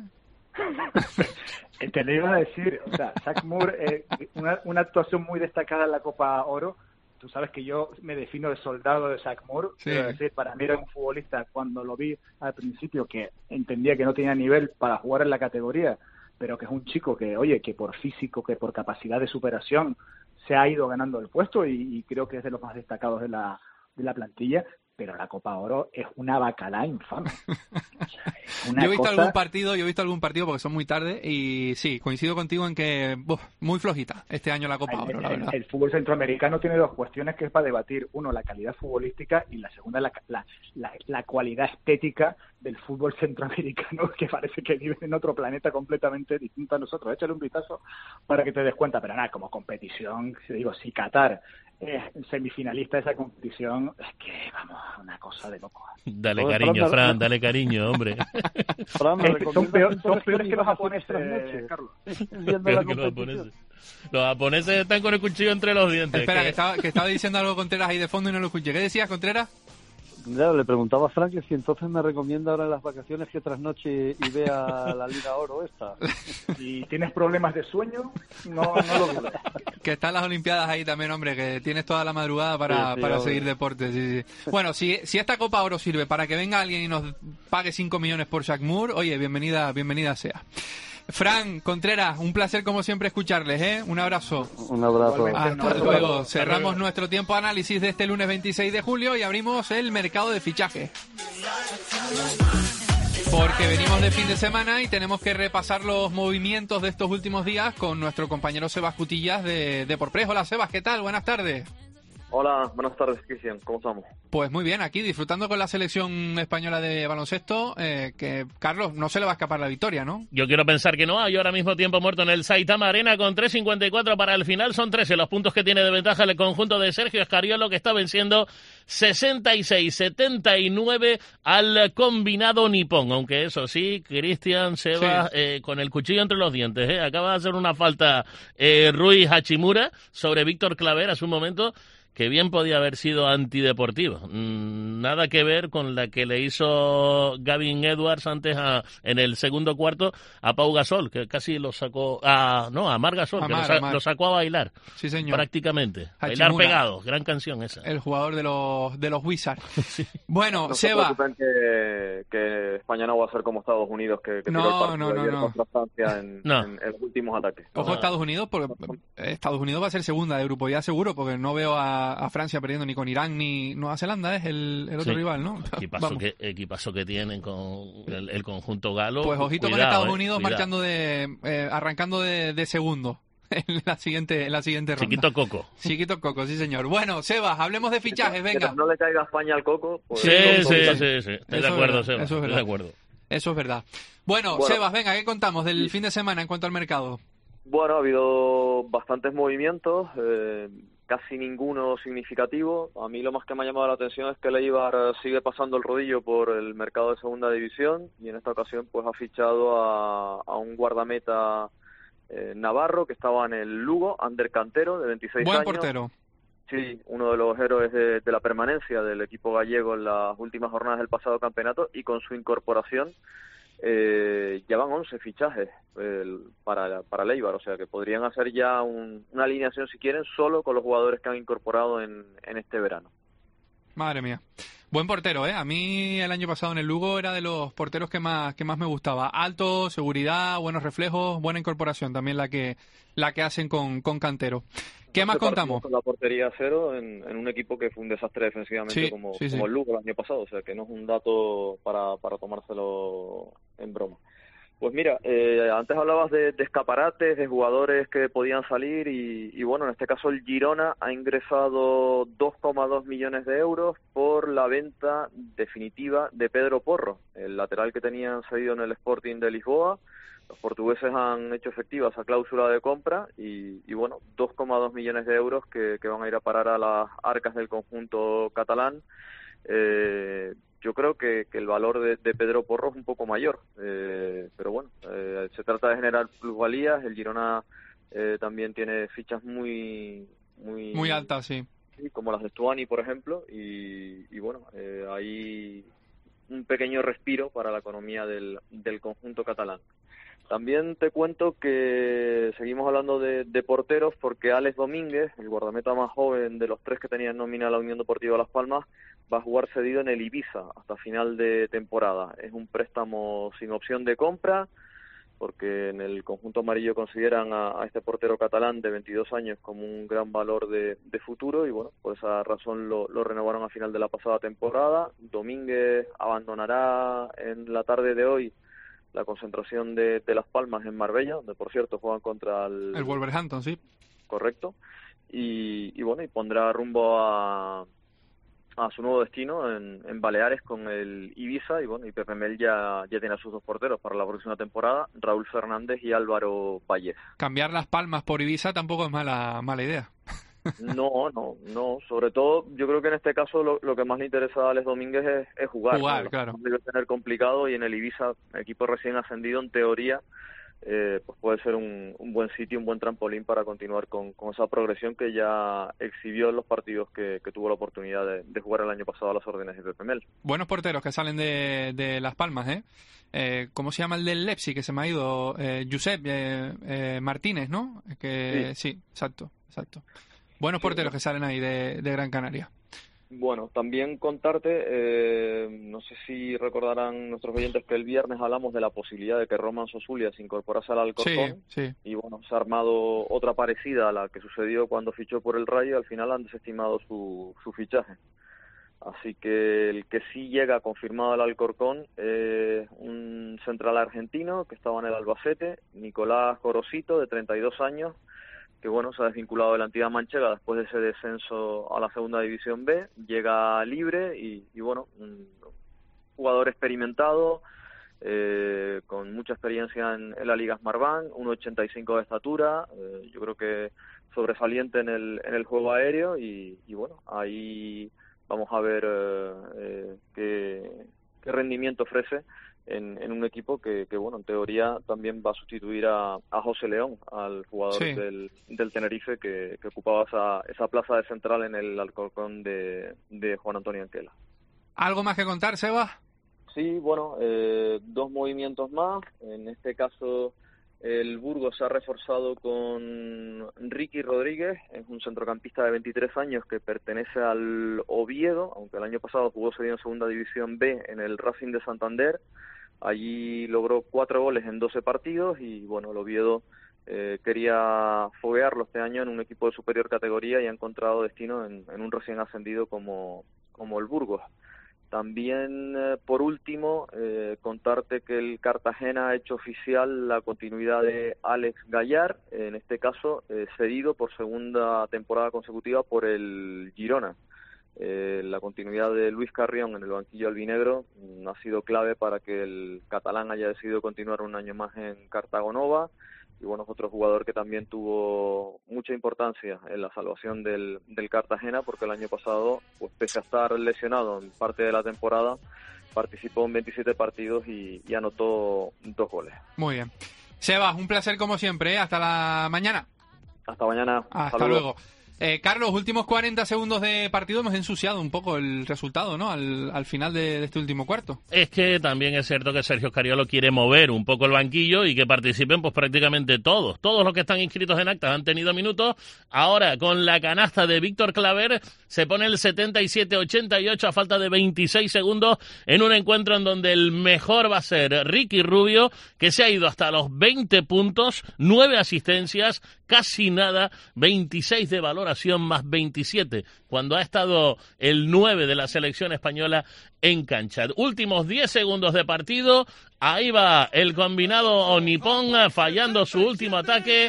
Te lo iba a decir, o sea, Jack Moore, eh, una, una actuación muy destacada en la Copa Oro. Tú sabes que yo me defino de soldado de Jack Moore. Sí. Quiero decir, para mí era un futbolista, cuando lo vi al principio, que entendía que no tenía nivel para jugar en la categoría, pero que es un chico que, oye, que por físico, que por capacidad de superación se ha ido ganando el puesto y, y creo que es de los más destacados de la, de la plantilla. Pero la Copa Oro es una bacalá infame. O sea, es una yo he visto cosa... algún partido, yo he visto algún partido porque son muy tarde y sí, coincido contigo en que uf, muy flojita este año la Copa el, Oro, la el, verdad. El fútbol centroamericano tiene dos cuestiones que es para debatir. Uno, la calidad futbolística y la segunda, la, la, la, la cualidad estética del fútbol centroamericano, que parece que vive en otro planeta completamente distinto a nosotros. Échale un vistazo para que te des cuenta, pero nada, como competición, digo, si Qatar es semifinalista de esa competición, es que, vamos, una cosa de loco. Dale Oye, cariño, Fran, Fran, dale cariño, hombre. Fran, eh, son, peor, son peores que los japoneses, eh, Carlos. Peor que los japoneses. Los japoneses están con el cuchillo entre los dientes. Espera, que, que estaba, que estaba diciendo algo Contreras ahí de fondo y no lo escuché. ¿Qué decías, Contreras? Ya, le preguntaba a Frank que si entonces me recomienda ahora en las vacaciones que trasnoche y vea la Liga Oro esta. Si tienes problemas de sueño, no, no lo dudes. Que están las Olimpiadas ahí también, hombre, que tienes toda la madrugada para, sí, sí, para seguir deportes. Sí, sí. Bueno, si, si esta Copa Oro sirve para que venga alguien y nos pague cinco millones por Jack Moore, oye, bienvenida, bienvenida sea. Fran, Contreras, un placer como siempre escucharles, ¿eh? Un abrazo. Un abrazo. Hasta un abrazo. luego. Cerramos nuestro tiempo de análisis de este lunes veintiséis de julio y abrimos el mercado de fichaje. Porque venimos de fin de semana y tenemos que repasar los movimientos de estos últimos días con nuestro compañero Sebas Cutillas de, de Porprés. Hola, Sebas, ¿qué tal? Buenas tardes. Hola, buenas tardes, Cristian. ¿Cómo estamos? Pues muy bien, aquí disfrutando con la selección española de baloncesto, eh, que Carlos, no se le va a escapar la victoria, ¿no? Yo quiero pensar que no. Hay ahora mismo tiempo muerto en el Saitama Arena con tres cincuenta y cuatro para el final. Son trece los puntos que tiene de ventaja el conjunto de Sergio Escariolo, que está venciendo sesenta y seis setenta y nueve al combinado nipón. Aunque eso sí, Cristian Sebas, sí. eh, con el cuchillo entre los dientes. Eh. Acaba de hacer una falta eh, Rui Hachimura sobre Víctor Claver hace un momento, que bien podía haber sido antideportivo. Mm, nada que ver con la que le hizo Gavin Edwards antes a, en el segundo cuarto a Pau Gasol, que casi lo sacó a no a Marc Gasol, a que Mar, lo, sa- lo sacó a bailar. Sí, señor. Prácticamente. Hachimura. Bailar pegados, gran canción esa. El jugador de los de los Wizards. Sí. Bueno, no Seba. se que, que España no va a ser como Estados Unidos, que, que no, tiró el partido no, no, ayer no. contra Francia en, no. en, en los últimos ataques. Ojo, Estados Unidos, porque Estados Unidos va a ser segunda de grupo ya seguro, porque no veo a, a Francia perdiendo ni con Irán ni Nueva Zelanda, es el, el otro sí. rival, ¿no? Equipazo que, equipazo que tienen con el, el conjunto galo. Pues ojito cuidado, con Estados eh, Unidos cuidado. marchando de, eh, arrancando de, de segundo. En la siguiente, en la siguiente ronda. Chiquito Coco. Chiquito Coco, sí señor. Bueno, Sebas, hablemos de fichajes, venga. Que no le caiga a España al coco. Pues sí, no, sí, no, sí, sí. Estoy de eso acuerdo, es Sebas. Eso es Estoy verdad. de acuerdo. Eso es verdad. Bueno, bueno, Sebas, venga, ¿qué contamos del fin de semana en cuanto al mercado? Bueno, ha habido bastantes movimientos, eh, casi ninguno significativo. A mí lo más que me ha llamado la atención es que el Eibar sigue pasando el rodillo por el mercado de segunda división y en esta ocasión pues ha fichado a, a un guardameta eh, navarro que estaba en el Lugo, Ander Cantero, de veintiséis Buen años. portero. Sí, uno de los héroes de, de la permanencia del equipo gallego en las últimas jornadas del pasado campeonato y con su incorporación eh, ya van once fichajes el, para, para el Eibar, o sea que podrían hacer ya un, una alineación si quieren solo con los jugadores que han incorporado en, en este verano. Madre mía. Buen portero, ¿eh? A mí el año pasado en el Lugo era de los porteros que más que más me gustaba. Alto, seguridad, buenos reflejos, buena incorporación también la que la que hacen con, con Cantero. ¿Qué más contamos? Con la portería cero en, en un equipo que fue un desastre defensivamente sí, como, sí, sí. como el Lugo el año pasado, o sea que no es un dato para, para tomárselo en broma. Pues mira, eh, antes hablabas de, de escaparates, de jugadores que podían salir y, y bueno, en este caso el Girona ha ingresado dos coma dos millones de euros por la venta definitiva de Pedro Porro, el lateral que tenían cedido en el Sporting de Lisboa. Los portugueses han hecho efectiva esa cláusula de compra y, y bueno, dos coma dos millones de euros que, que van a ir a parar a las arcas del conjunto catalán. Eh, yo creo que, que el valor de, de Pedro Porro es un poco mayor, eh, pero bueno, eh, se trata de generar plusvalías. El Girona eh, también tiene fichas muy muy muy altas, sí, sí como las de Stuani, por ejemplo, y, y bueno, eh, hay un pequeño respiro para la economía del, del conjunto catalán. También te cuento que seguimos hablando de, de porteros porque Alex Domínguez, el guardameta más joven de los tres que tenía en nómina la Unión Deportiva Las Palmas, va a jugar cedido en el Ibiza hasta final de temporada. Es un préstamo sin opción de compra porque en el conjunto amarillo consideran a, a este portero catalán de veintidós años como un gran valor de, de futuro y bueno, por esa razón lo, lo renovaron a final de la pasada temporada. Domínguez abandonará en la tarde de hoy la concentración de, de Las Palmas en Marbella, donde por cierto juegan contra el... El Wolverhampton, sí. Correcto. Y, y bueno, y pondrá rumbo a, a su nuevo destino en, en Baleares con el Ibiza, y bueno, y Pepe Mel ya, ya tiene a sus dos porteros para la próxima temporada, Raúl Fernández y Álvaro Vallés. Cambiar Las Palmas por Ibiza tampoco es mala, mala idea. No, no, no. Sobre todo, yo creo que en este caso lo, lo que más le interesa a Alex Domínguez es, es jugar. Jugar, ¿no? claro. Debe tener complicado y en el Ibiza, equipo recién ascendido, en teoría, eh, pues puede ser un, un buen sitio, un buen trampolín para continuar con, con esa progresión que ya exhibió en los partidos que, que tuvo la oportunidad de, de jugar el año pasado a las órdenes de Pepe Mel. Buenos porteros que salen de, de Las Palmas, ¿eh? Eh, ¿Cómo se llama el del Leipzig que se me ha ido? Eh, Josep eh, eh, Martínez, ¿no? Que, sí. sí, exacto, exacto. Buenos porteros que salen ahí de, de Gran Canaria. Bueno, también contarte, eh, no sé si recordarán nuestros oyentes que el viernes hablamos de la posibilidad de que Roman Sosulia se incorporase al Alcorcón. Sí, sí. Y bueno, se ha armado otra parecida a la que sucedió cuando fichó por el Rayo y al final han desestimado su, su fichaje. Así que el que sí llega confirmado al Alcorcón es un central argentino que estaba en el Albacete, Nicolás Gorosito, de treinta y dos años, que bueno, se ha desvinculado de la entidad manchega después de ese descenso a la segunda división B, llega libre y, y bueno, un jugador experimentado, eh, con mucha experiencia en, en la Liga Smartbank, uno ochenta y cinco de estatura, eh, yo creo que sobresaliente en el, en el juego aéreo y, y bueno, ahí vamos a ver eh, eh, qué, qué rendimiento ofrece En, en un equipo que, que, bueno, en teoría también va a sustituir a, a José León, al jugador sí. del, del Tenerife que, que ocupaba esa, esa plaza de central en el Alcorcón de, de Juan Antonio Anquela. ¿Algo más que contar, Seba? Sí, bueno, eh, dos movimientos más. En este caso, el Burgos se ha reforzado con Ricky Rodríguez, es un centrocampista de veintitrés años que pertenece al Oviedo, aunque el año pasado jugó cedido en Segunda División B en el Racing de Santander. Allí logró cuatro goles en doce partidos y, bueno, el Oviedo eh, quería foguearlo este año en un equipo de superior categoría y ha encontrado destino en, en un recién ascendido como, como el Burgos. También, eh, por último, eh, contarte que el Cartagena ha hecho oficial la continuidad de Alex Gallard, en este caso eh, cedido por segunda temporada consecutiva por el Girona. Eh, la continuidad de Luis Carrión en el banquillo albinegro mm, ha sido clave para que el catalán haya decidido continuar un año más en Cartagonova. Y bueno, es otro jugador que también tuvo mucha importancia en la salvación del, del Cartagena, porque el año pasado, pues pese a estar lesionado en parte de la temporada, participó en veintisiete partidos y, y anotó dos goles. Muy bien. Sebas, un placer como siempre, ¿eh? Hasta la mañana. Hasta mañana. Hasta Saludos. luego. Eh, Carlos, últimos cuarenta segundos de partido, hemos ensuciado un poco el resultado, ¿no? Al, al final de, de este último cuarto. Es que también es cierto que Sergio Scariolo quiere mover un poco el banquillo y que participen pues prácticamente todos. Todos los que están inscritos en actas han tenido minutos. Ahora, con la canasta de Víctor Claver, se pone el setenta y siete ochenta y ocho a falta de veintiséis segundos en un encuentro en donde el mejor va a ser Ricky Rubio, que se ha ido hasta los veinte puntos, nueve asistencias, casi nada, veintiséis de valoración más veintisiete, cuando ha estado el nueve de la selección española en cancha. Últimos diez segundos de partido, ahí va el combinado nipón fallando su último ataque.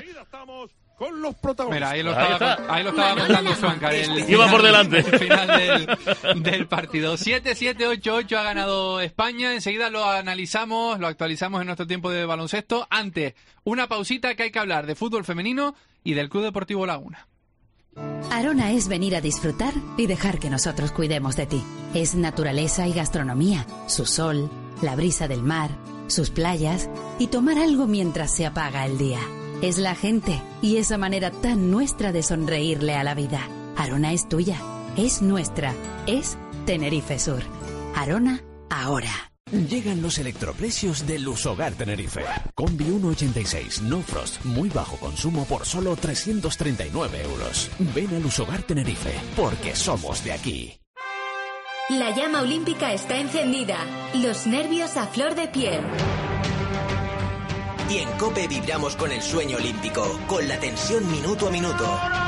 Con los protagonistas. Mira, ahí lo estaba, ahí ahí lo estaba contando Suancar. Iba por delante. El final del, del partido. siete siete ocho ocho ha ganado España. Enseguida lo analizamos, lo actualizamos en nuestro tiempo de baloncesto. Antes, una pausita que hay que hablar de fútbol femenino y del Club Deportivo Laguna. Arona es venir a disfrutar y dejar que nosotros cuidemos de ti. Es naturaleza y gastronomía, su sol, la brisa del mar, sus playas y tomar algo mientras se apaga el día. Es la gente y esa manera tan nuestra de sonreírle a la vida. Arona es tuya, es nuestra, es Tenerife Sur. Arona, ahora. Llegan los electroprecios de Lusogar Tenerife. Combi uno ochenta y seis, no frost, muy bajo consumo por solo trescientos treinta y nueve euros. Ven a Lusogar Tenerife, porque somos de aquí. La llama olímpica está encendida, los nervios a flor de piel. Y en COPE vibramos con el sueño olímpico, con la tensión minuto a minuto.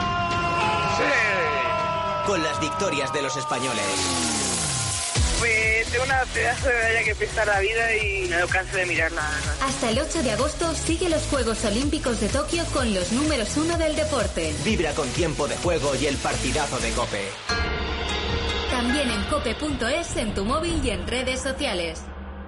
¡Sí! Con las victorias de los españoles. Pues tengo una pedazo de medalla que pesa la vida y no canso de mirarla. Hasta el ocho de agosto sigue los Juegos Olímpicos de Tokio con los números uno del deporte. Vibra con tiempo de juego y el partidazo de COPE. También en cope punto es, en tu móvil y en redes sociales.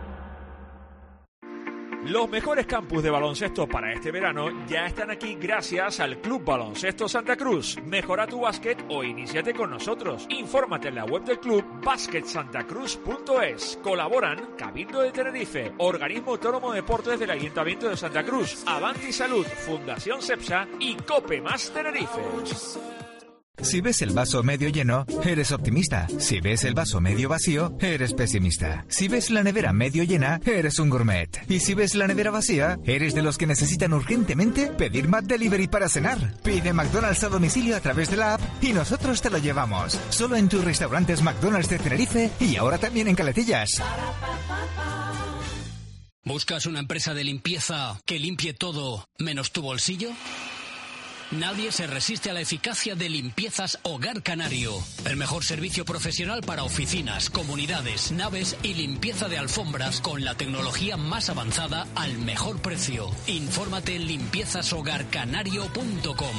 Los mejores campus de baloncesto para este verano ya están aquí gracias al Club Baloncesto Santa Cruz. Mejora tu básquet o iníciate con nosotros. Infórmate en la web del club basket santa cruz punto es. Colaboran Cabildo de Tenerife, Organismo Autónomo de Deportes del Ayuntamiento de Santa Cruz, Avanti Salud, Fundación CEPSA y COPE más Tenerife. Si ves el vaso medio lleno, eres optimista. Si ves el vaso medio vacío, eres pesimista. Si ves la nevera medio llena, eres un gourmet. Y si ves la nevera vacía, eres de los que necesitan urgentemente pedir McDelivery para cenar. Pide McDonald's a domicilio a través de la app y nosotros te lo llevamos. Solo en tus restaurantes McDonald's de Tenerife y ahora también en Caletillas. ¿Buscas una empresa de limpieza que limpie todo menos tu bolsillo? Nadie se resiste a la eficacia de Limpiezas Hogar Canario. El mejor servicio profesional para oficinas, comunidades, naves y limpieza de alfombras con la tecnología más avanzada al mejor precio. Infórmate en limpiezas hogar canario punto com.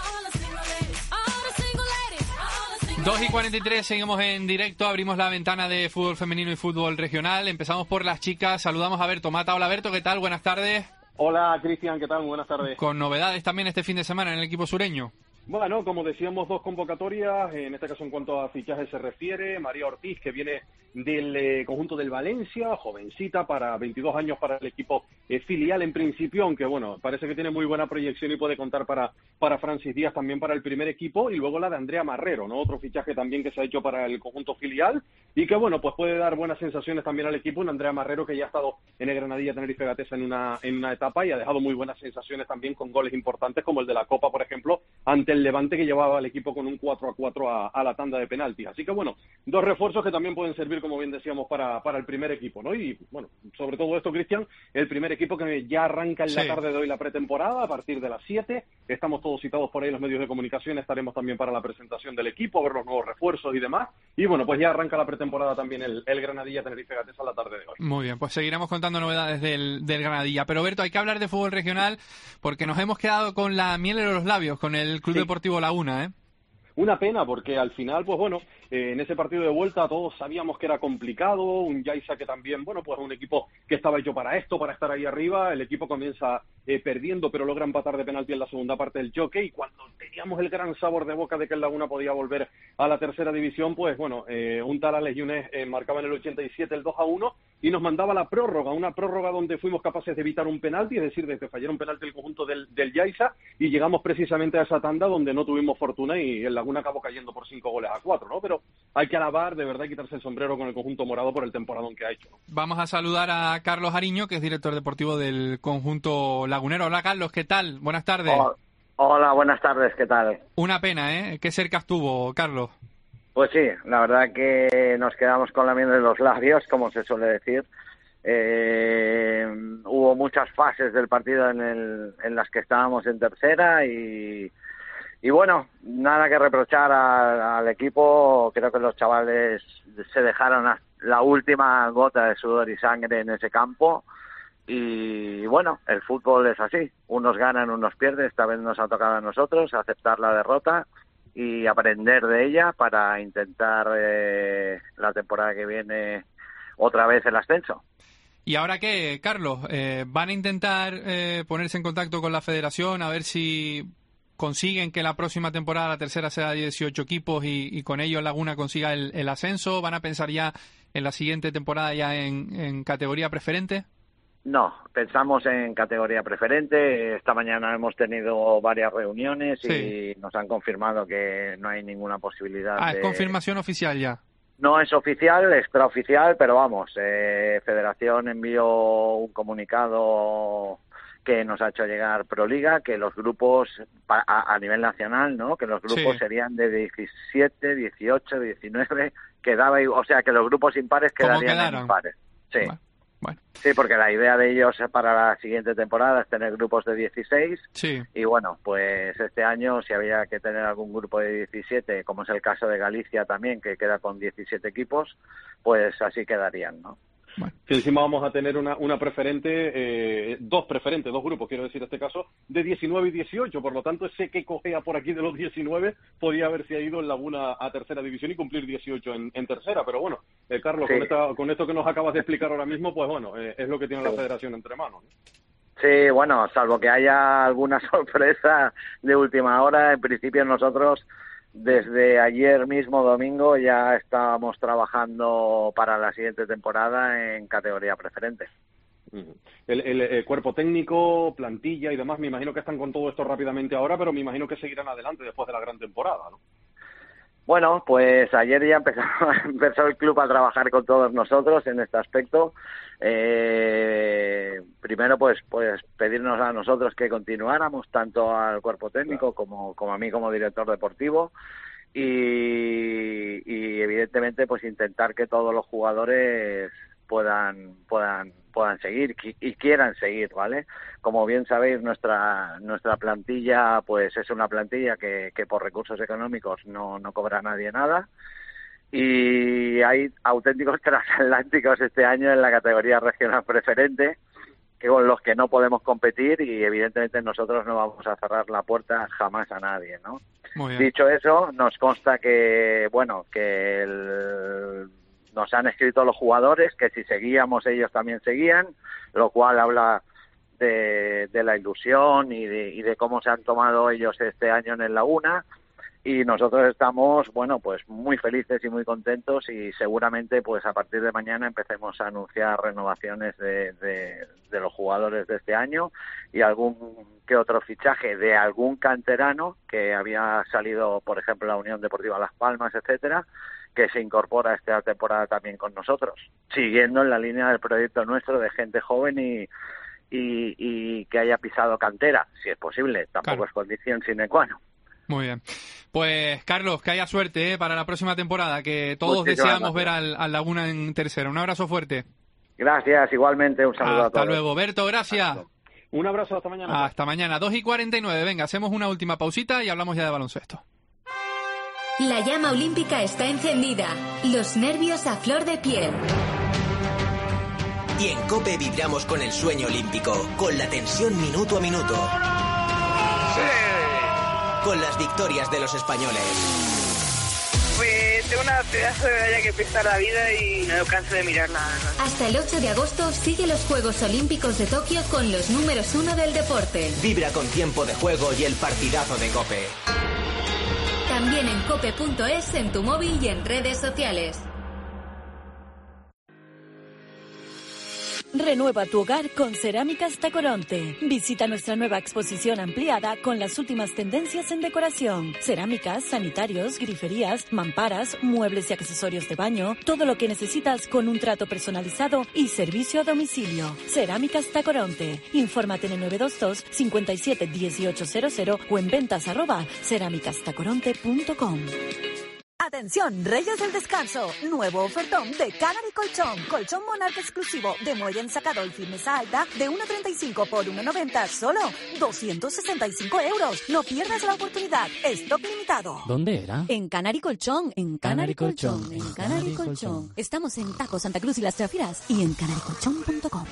dos y cuarenta y tres, seguimos en directo, abrimos la ventana de fútbol femenino y fútbol regional. Empezamos por las chicas, saludamos a Berto Mata. Hola Berto, ¿qué tal? Buenas tardes. Hola Cristian, ¿qué tal? Buenas tardes. Con novedades también este fin de semana en el equipo sureño. Bueno, como decíamos, dos convocatorias, en este caso en cuanto a fichajes se refiere. María Ortiz, que viene del eh, conjunto del Valencia, jovencita, para veintidós años para el equipo eh, filial en principio, aunque bueno, parece que tiene muy buena proyección y puede contar para, para Francis Díaz también para el primer equipo. Y luego la de Andrea Marrero, ¿no? Otro fichaje también que se ha hecho para el conjunto filial. y que, bueno, pues puede dar buenas sensaciones también al equipo. Un Andrea Marrero que ya ha estado en el Granadilla Tenerife Gatesa en una, en una etapa y ha dejado muy buenas sensaciones también con goles importantes, como el de la Copa, por ejemplo, ante el Levante, que llevaba al equipo con un cuatro a cuatro a, a la tanda de penaltis. Así que, bueno, dos refuerzos que también pueden servir, como bien decíamos, para, para el primer equipo, ¿no? Y, bueno, sobre todo esto, Cristian, el primer equipo que ya arranca en la sí. tarde de hoy la pretemporada, a partir de las siete. Estamos todos citados por ahí en los medios de comunicación, estaremos también para la presentación del equipo, a ver los nuevos refuerzos y demás. Y, bueno, pues ya arranca la pretemporada también el, el Granadilla Tenerife Gatesa la tarde de hoy. Muy bien, pues seguiremos contando novedades del, del Granadilla. Pero, Berto, hay que hablar de fútbol regional porque nos hemos quedado con la miel en los labios con el Club sí. Deportivo Laguna, ¿eh? Una pena, porque al final, pues bueno, eh, en ese partido de vuelta todos sabíamos que era complicado, un Yaiza que también, bueno, pues un equipo que estaba hecho para esto, para estar ahí arriba. El equipo comienza eh, perdiendo, pero logra empatar de penalti en la segunda parte del choque, y cuando teníamos el gran sabor de boca de que el Laguna podía volver a la tercera división, pues bueno, eh, un tal Alex Yunes eh, marcaba en el ochenta y siete el dos a uno y nos mandaba la prórroga, una prórroga donde fuimos capaces de evitar un penalti, es decir, de que fallara un penalti el conjunto del, del Yaiza, y llegamos precisamente a esa tanda donde no tuvimos fortuna y el Laguna acabó cayendo por cinco goles a cuatro, ¿no? Pero hay que alabar, de verdad, y quitarse el sombrero con el conjunto morado por el temporadón que ha hecho, ¿no? Vamos a saludar a Carlos Ariño, que es director deportivo del conjunto lagunero. Hola, Carlos, ¿qué tal? Buenas tardes. Hola, hola, buenas tardes, ¿qué tal? Una pena, ¿eh? Qué cerca estuvo, Carlos. Pues sí, la verdad que nos quedamos con la miel en los labios, como se suele decir. Eh, hubo muchas fases del partido en, el, en las que estábamos en tercera y, y bueno, nada que reprochar a, al equipo. Creo que los chavales se dejaron la última gota de sudor y sangre en ese campo y bueno, el fútbol es así, unos ganan, unos pierden. Esta vez nos ha tocado a nosotros aceptar la derrota y aprender de ella para intentar eh, la temporada que viene otra vez el ascenso. ¿Y ahora qué, Carlos? Eh, ¿Van a intentar eh, ponerse en contacto con la federación a ver si consiguen que la próxima temporada, la tercera, sea dieciocho equipos y, y con ello Laguna consiga el, el ascenso? ¿Van a pensar ya en la siguiente temporada ya en, en categoría preferente? No, pensamos en categoría preferente. Esta mañana hemos tenido varias reuniones sí. y nos han confirmado que no hay ninguna posibilidad. Ah, de... es confirmación oficial ya. No es oficial, extraoficial, pero vamos, eh, Federación envió un comunicado que nos ha hecho llegar Proliga, que los grupos a, a nivel nacional, ¿no? Que los grupos sí. serían de diecisiete, dieciocho, diecinueve, quedaba, o sea, que los grupos impares quedarían en impares. Sí. Bueno. Bueno. Sí, porque la idea de ellos para la siguiente temporada es tener grupos de dieciséis sí. y bueno, pues este año si había que tener algún grupo de diecisiete, como es el caso de Galicia también, que queda con diecisiete equipos, pues así quedarían, ¿no? Bueno. Que encima vamos a tener una, una preferente, eh, dos preferentes, dos grupos, quiero decir en este caso, de diecinueve y dieciocho, por lo tanto ese que cogea por aquí de los diecinueve podía haberse ido en Laguna a tercera división y cumplir dieciocho en, en tercera, pero bueno, eh, Carlos, sí. con, esta, con esto que nos acabas de explicar ahora mismo, pues bueno, eh, es lo que tiene sí. la federación entre manos, ¿no? Sí, bueno, salvo que haya alguna sorpresa de última hora, en principio nosotros desde ayer mismo, domingo, ya estábamos trabajando para la siguiente temporada en categoría preferente. El, el, el cuerpo técnico, plantilla y demás, me imagino que están con todo esto rápidamente ahora, pero me imagino que seguirán adelante después de la gran temporada, ¿no? Bueno, pues ayer ya empezó, empezó el club a trabajar con todos nosotros en este aspecto. Eh, primero, pues, pues pedirnos a nosotros que continuáramos, tanto al cuerpo técnico como, como a mí como director deportivo. Y, y evidentemente, pues intentar que todos los jugadores puedan puedan puedan seguir y quieran seguir, ¿vale? Como bien sabéis, nuestra nuestra plantilla pues es una plantilla que, que por recursos económicos no, no cobra nadie nada y hay auténticos transatlánticos este año en la categoría regional preferente que con los que no podemos competir y evidentemente nosotros no vamos a cerrar la puerta jamás a nadie, ¿no? Muy bien. Dicho eso, nos consta que, bueno, que el nos han escrito los jugadores que si seguíamos ellos también seguían, lo cual habla de, de la ilusión y de, y de cómo se han tomado ellos este año en el Laguna y nosotros estamos, bueno, pues muy felices y muy contentos y seguramente pues a partir de mañana empecemos a anunciar renovaciones de, de, de los jugadores de este año y algún que otro fichaje de algún canterano que había salido, por ejemplo, la Unión Deportiva Las Palmas, etcétera, que se incorpora esta temporada también con nosotros, siguiendo en la línea del proyecto nuestro de gente joven y, y, y que haya pisado cantera, si es posible, tampoco claro. es condición sine qua non. Muy bien. Pues, Carlos, que haya suerte, ¿eh? Para la próxima temporada, que todos Muchísimas deseamos gracias. ver al, al Laguna en tercera. Un abrazo fuerte. Gracias, igualmente, un saludo hasta a todos. Hasta luego. Berto, gracias. Hasta un abrazo, hasta mañana. Hasta mañana, dos y cuarenta y nueve. Venga, hacemos una última pausita y hablamos ya de baloncesto. La llama olímpica está encendida, los nervios a flor de piel. Y en COPE vibramos con el sueño olímpico, con la tensión minuto a minuto. ¡Sí! Con las victorias de los españoles. Pues tengo una pedazo de medalla que pesa la vida y no canso de mirar nada, ¿no? Hasta el ocho de agosto sigue los Juegos Olímpicos de Tokio con los números uno del deporte. Vibra con tiempo de juego y el partidazo de COPE. También en cope punto es, en tu móvil y en redes sociales. Renueva tu hogar con Cerámicas Tacoronte. Visita nuestra nueva exposición ampliada con las últimas tendencias en decoración. Cerámicas, sanitarios, griferías, mamparas, muebles y accesorios de baño. Todo lo que necesitas con un trato personalizado y servicio a domicilio. Cerámicas Tacoronte. Infórmate en el nueve dos dos, cinco siete, uno ocho cero cero o en ventas arroba cerámicastacoronte punto com. Atención, Reyes del Descanso, nuevo ofertón de Canary Colchón, colchón Monarca exclusivo de muelle ensacado y firmeza alta de uno treinta y cinco por uno noventa, solo doscientos sesenta y cinco euros. No pierdas la oportunidad, stock limitado. ¿Dónde era? En Canary Colchón, en Canary, Canary Colchón, Colchón, en Canary, Canary Colchón. Colchón. Estamos en Taco, Santa Cruz y Las Trafiras y en canary colchón punto com.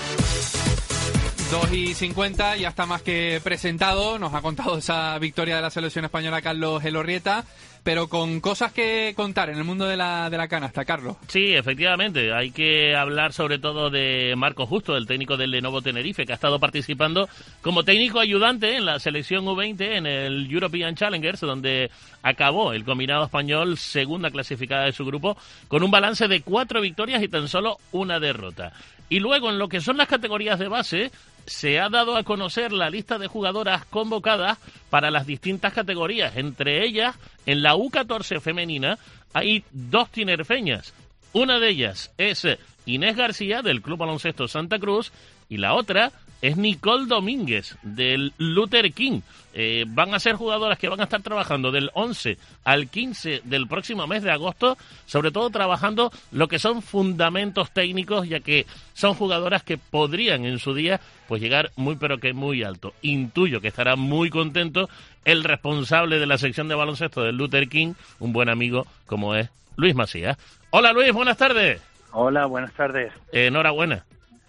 dos y cincuenta, ya está más que presentado. Nos ha contado esa victoria de la selección española Carlos Elorrieta, pero con cosas que contar en el mundo de la, de la canasta, Carlos. Sí, efectivamente. Hay que hablar sobre todo de Marco Justo, el técnico del Lenovo Tenerife, que ha estado participando como técnico ayudante en la selección U veinte en el European Challengers, donde acabó el combinado español segunda clasificada de su grupo, con un balance de cuatro victorias y tan solo una derrota. Y luego, en lo que son las categorías de base, se ha dado a conocer la lista de jugadoras convocadas para las distintas categorías. Entre ellas, en la U catorce femenina, hay dos tinerfeñas. Una de ellas es Inés García, del Club Baloncesto Santa Cruz, y la otra es Nicole Domínguez, del Luther King. Eh, van a ser jugadoras que van a estar trabajando del once al quince del próximo mes de agosto, sobre todo trabajando lo que son fundamentos técnicos, ya que son jugadoras que podrían en su día pues llegar muy pero que muy alto. Intuyo que estará muy contento el responsable de la sección de baloncesto del Luther King, un buen amigo como es Luis Macías. Hola Luis, buenas tardes. Hola, buenas tardes. Eh, enhorabuena.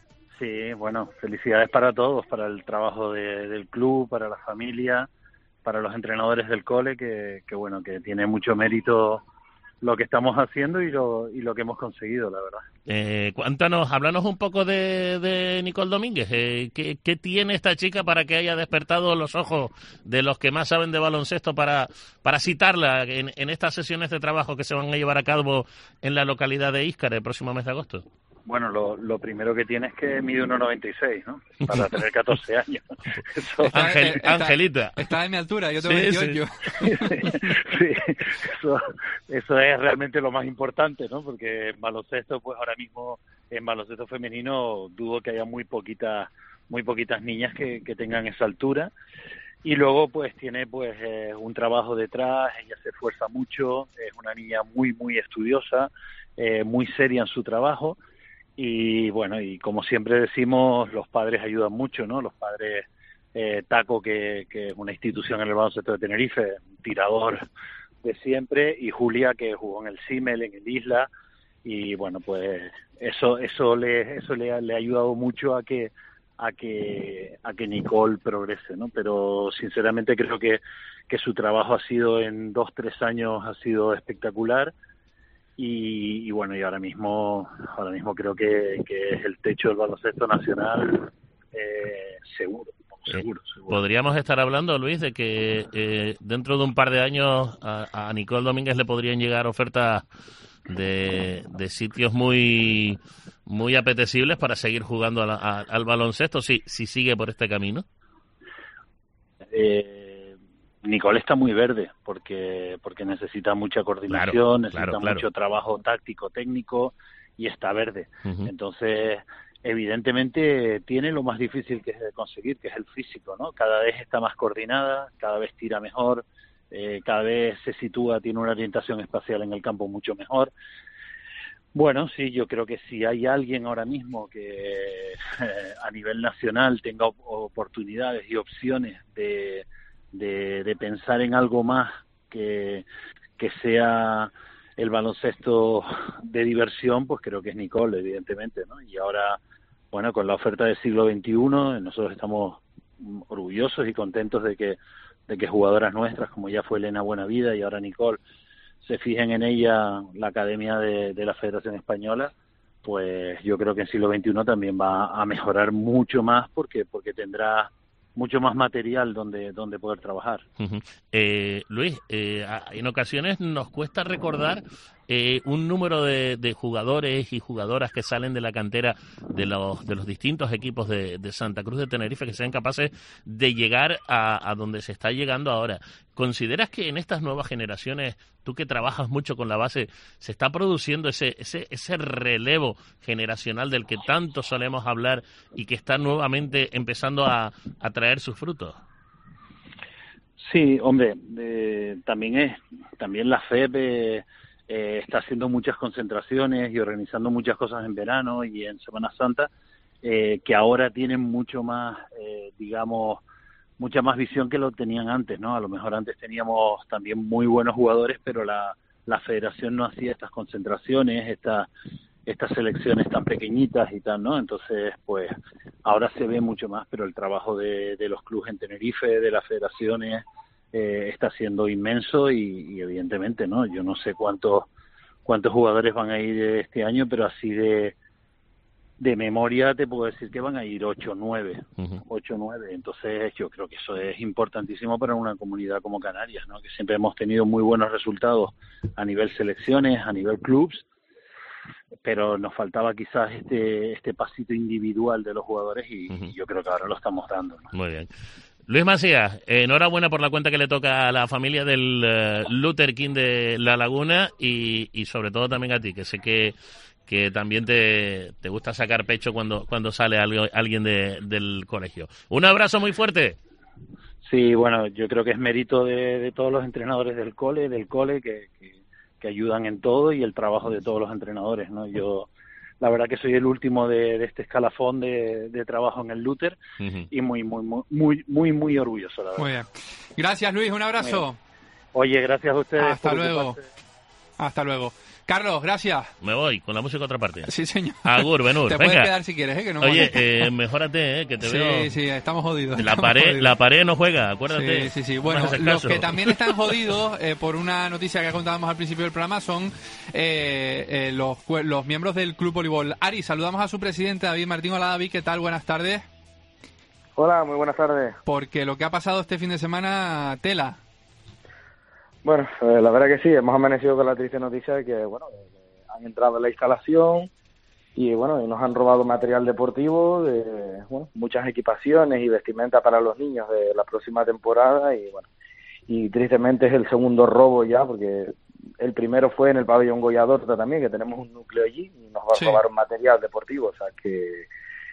Sí, bueno, felicidades para todos, para el trabajo de, del club, para la familia, para los entrenadores del cole, que, que bueno, que tiene mucho mérito lo que estamos haciendo y lo, y lo que hemos conseguido, la verdad. Eh, cuéntanos, háblanos un poco de, de Nicole Domínguez. Eh, ¿qué, ¿Qué tiene esta chica para que haya despertado los ojos de los que más saben de baloncesto para, para citarla en, en estas sesiones de trabajo que se van a llevar a cabo en la localidad de Íscar el próximo mes de agosto? Bueno, lo, lo primero que tiene es que mide uno noventa y seis, ¿no? Para tener catorce años. Eso... Ángel, está, Angelita. Está de mi altura, yo tengo sí, veintiocho. Sí, sí. Eso, eso es realmente lo más importante, ¿no? Porque en baloncesto, pues ahora mismo, en baloncesto femenino, dudo que haya muy poquitas, muy poquitas niñas que, que tengan esa altura. Y luego, pues, tiene pues eh, un trabajo detrás, ella se esfuerza mucho, es una niña muy, muy estudiosa, eh, muy seria en su trabajo. Y bueno, y como siempre decimos, los padres ayudan mucho, ¿no? Los padres, eh, Taco, que, que es una institución en el baloncesto de Tenerife, un tirador de siempre, y Julia, que jugó en el Simmel, en el Isla, y bueno, pues eso eso le eso le, le ha ayudado mucho a que a que a que Nicole progrese, ¿no? Pero sinceramente creo que que su trabajo ha sido en dos tres años ha sido espectacular. Y, y bueno, y ahora mismo ahora mismo creo que, que es el techo del baloncesto nacional, eh, seguro, seguro, seguro. Podríamos estar hablando, Luis, de que eh, dentro de un par de años a, a Nicole Domínguez le podrían llegar ofertas de, de sitios muy muy apetecibles para seguir jugando a la, a, al baloncesto, si, si sigue por este camino. Eh, Nicole está muy verde porque porque necesita mucha coordinación, claro, necesita claro, claro. mucho trabajo táctico, técnico, y está verde. Uh-huh. Entonces, evidentemente tiene lo más difícil que es de conseguir, que es el físico, ¿no? Cada vez está más coordinada, cada vez tira mejor, eh, cada vez se sitúa, tiene una orientación espacial en el campo mucho mejor. Bueno, sí, yo creo que si hay alguien ahora mismo que eh, a nivel nacional tenga op- oportunidades y opciones de, de, de pensar en algo más que, que sea el baloncesto de diversión, pues creo que es Nicole, evidentemente, ¿no? Y ahora, bueno, con la oferta del siglo veintiuno, nosotros estamos orgullosos y contentos de que, de que jugadoras nuestras, como ya fue Elena Buenavida y ahora Nicole, se fijen en ella la Academia de, de la Federación Española. Pues yo creo que en siglo veintiuno también va a mejorar mucho más porque porque tendrá mucho más material donde donde poder trabajar. Uh-huh. Eh, Luis, eh, en ocasiones nos cuesta recordar eh, un número de, de jugadores y jugadoras que salen de la cantera de los de los distintos equipos de, de Santa Cruz de Tenerife que sean capaces de llegar a, a donde se está llegando ahora. ¿Consideras que en estas nuevas generaciones, tú que trabajas mucho con la base, se está produciendo ese ese ese relevo generacional del que tanto solemos hablar y que está nuevamente empezando a, a traer sus frutos? Sí, hombre, eh, también es también la F E P eh, eh, está haciendo muchas concentraciones y organizando muchas cosas en verano y en Semana Santa eh, que ahora tienen mucho más, eh, digamos, mucha más visión que lo tenían antes, ¿no? A lo mejor antes teníamos también muy buenos jugadores, pero la, la federación no hacía estas concentraciones, estas estas selecciones tan pequeñitas y tal, ¿no? Entonces, pues, ahora se ve mucho más, pero el trabajo de, de los clubes en Tenerife, de las federaciones, eh, está siendo inmenso y, y evidentemente, ¿no? Yo no sé cuántos cuántos jugadores van a ir este año, pero así de de memoria te puedo decir que van a ir ocho o nueve. Uh-huh. ocho o nueve. Entonces, yo creo que eso es importantísimo para una comunidad como Canarias, ¿no? Que siempre hemos tenido muy buenos resultados a nivel selecciones, a nivel clubs, pero nos faltaba quizás este este pasito individual de los jugadores y, uh-huh. y yo creo que ahora lo estamos dando, ¿no? Muy bien. Luis Macías, enhorabuena por la cuenta que le toca a la familia del uh, Luther King de La Laguna y, y sobre todo también a ti, que sé que que también te, te gusta sacar pecho cuando cuando sale algo, alguien de, del colegio. Un abrazo muy fuerte. Sí, bueno, yo creo que es mérito de, de todos los entrenadores del cole, del cole que, que, que ayudan en todo y el trabajo de todos los entrenadores, ¿no? Yo la verdad que soy el último de, de este escalafón de, de trabajo en el Luther uh-huh. y muy, muy, muy, muy, muy, muy orgulloso, la verdad. Muy bien. Gracias, Luis, un abrazo. Oye, gracias a ustedes. Hasta luego. Hasta luego. Carlos, gracias. Me voy con la música a otra parte. Sí, señor. Agur, Benur. Te venga. puedes quedar si quieres, ¿eh? Que no Oye, eh, mejórate, ¿eh? Que te sí, veo. Sí, sí, estamos jodidos. La estamos pared, jodidos. la pared no juega, acuérdate. Sí, sí, sí. Bueno, no los que también están jodidos eh, por una noticia que contábamos al principio del programa son eh, eh, los, los miembros del Club Voleibol. Ari, saludamos a su presidente, David Martín. Hola, David, ¿qué tal? Buenas tardes. Hola, muy buenas tardes. Porque lo que ha pasado este fin de semana, tela. Bueno, eh, la verdad que sí, hemos amanecido con la triste noticia de que, bueno, han entrado en la instalación y, bueno, y nos han robado material deportivo, de, bueno, muchas equipaciones y vestimenta para los niños de la próxima temporada y, bueno, y tristemente es el segundo robo ya, porque el primero fue en el pabellón Goya Dorta también, que tenemos un núcleo allí y nos va a sí. robar material deportivo, o sea que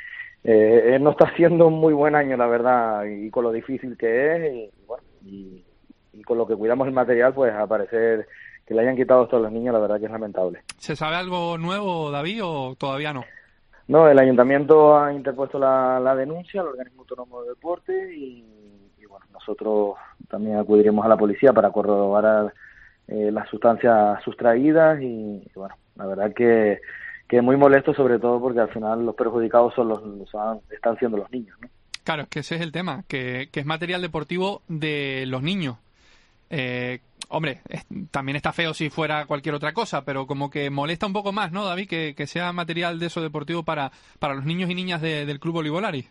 eh, no está haciendo un muy buen año, la verdad, y con lo difícil que es y, bueno, y, y con lo que cuidamos el material, pues a parecer que le hayan quitado esto a los niños, la verdad que es lamentable. ¿Se sabe algo nuevo, David, o todavía no? No, el ayuntamiento ha interpuesto la, la denuncia al organismo autónomo de deporte y, y bueno, nosotros también acudiremos a la policía para corroborar eh, las sustancias sustraídas y, y bueno, la verdad que que muy molesto, sobre todo porque al final los perjudicados son los, los están siendo los niños, ¿no? Claro, es que ese es el tema, que, que es material deportivo de los niños. Eh, hombre, es, también está feo si fuera cualquier otra cosa, pero como que molesta un poco más, ¿no, David? Que, que sea material de eso deportivo para, para los niños y niñas de, del Club Voleibolari.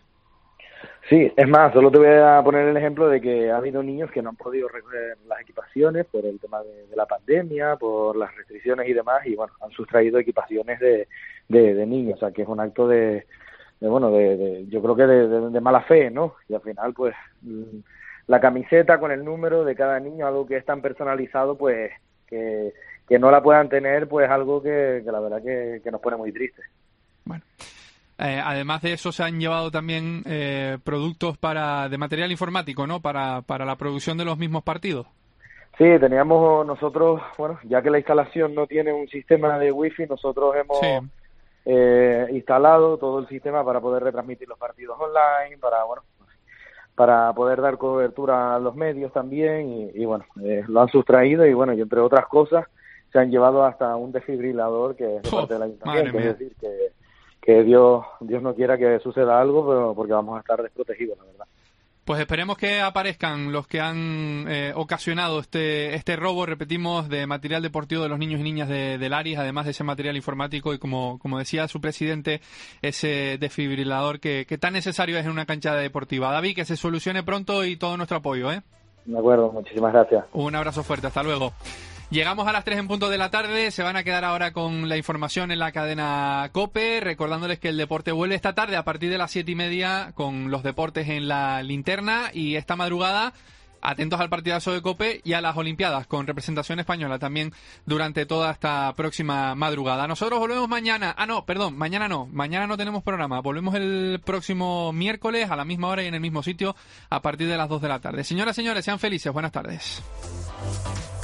Sí, es más, solo te voy a poner el ejemplo de que ha habido niños que no han podido recoger las equipaciones por el tema de, de la pandemia, por las restricciones y demás, y bueno, han sustraído equipaciones de, de, de niños, o sea, que es un acto de, de bueno, de, de yo creo que de, de, de mala fe, ¿no? Y al final, pues, la camiseta con el número de cada niño, algo que es tan personalizado, pues que, que no la puedan tener, pues algo que, que la verdad que, que nos pone muy tristes. Bueno. Eh, además de eso, se han llevado también eh, productos para de material informático, ¿no? Para, para la producción de los mismos partidos. Sí, teníamos nosotros, bueno, ya que la instalación no tiene un sistema de wifi, nosotros hemos sí. eh, instalado todo el sistema para poder retransmitir los partidos online, para, bueno, para poder dar cobertura a los medios también, y, y bueno, eh, lo han sustraído y bueno, y entre otras cosas se han llevado hasta un desfibrilador que es de parte del ayuntamiento, es decir, que, que Dios, Dios no quiera que suceda algo, pero porque vamos a estar desprotegidos, la verdad. Pues esperemos que aparezcan los que han eh, ocasionado este este robo, repetimos, de material deportivo de los niños y niñas de, del Aris, además de ese material informático y, como, como decía su presidente, ese desfibrilador que, que tan necesario es en una cancha deportiva. David, que se solucione pronto y todo nuestro apoyo, ¿eh? De acuerdo, muchísimas gracias. Un abrazo fuerte, hasta luego. Llegamos a las tres en punto de la tarde, se van a quedar ahora con la información en la cadena COPE, recordándoles que el deporte vuelve esta tarde a partir de las siete y media con los deportes en la linterna, y esta madrugada atentos al partidazo de COPE y a las Olimpiadas con representación española también durante toda esta próxima madrugada. Nosotros volvemos mañana, ah no, perdón, mañana no, mañana no tenemos programa, volvemos el próximo miércoles a la misma hora y en el mismo sitio a partir de las dos de la tarde. Señoras y señores, sean felices, buenas tardes.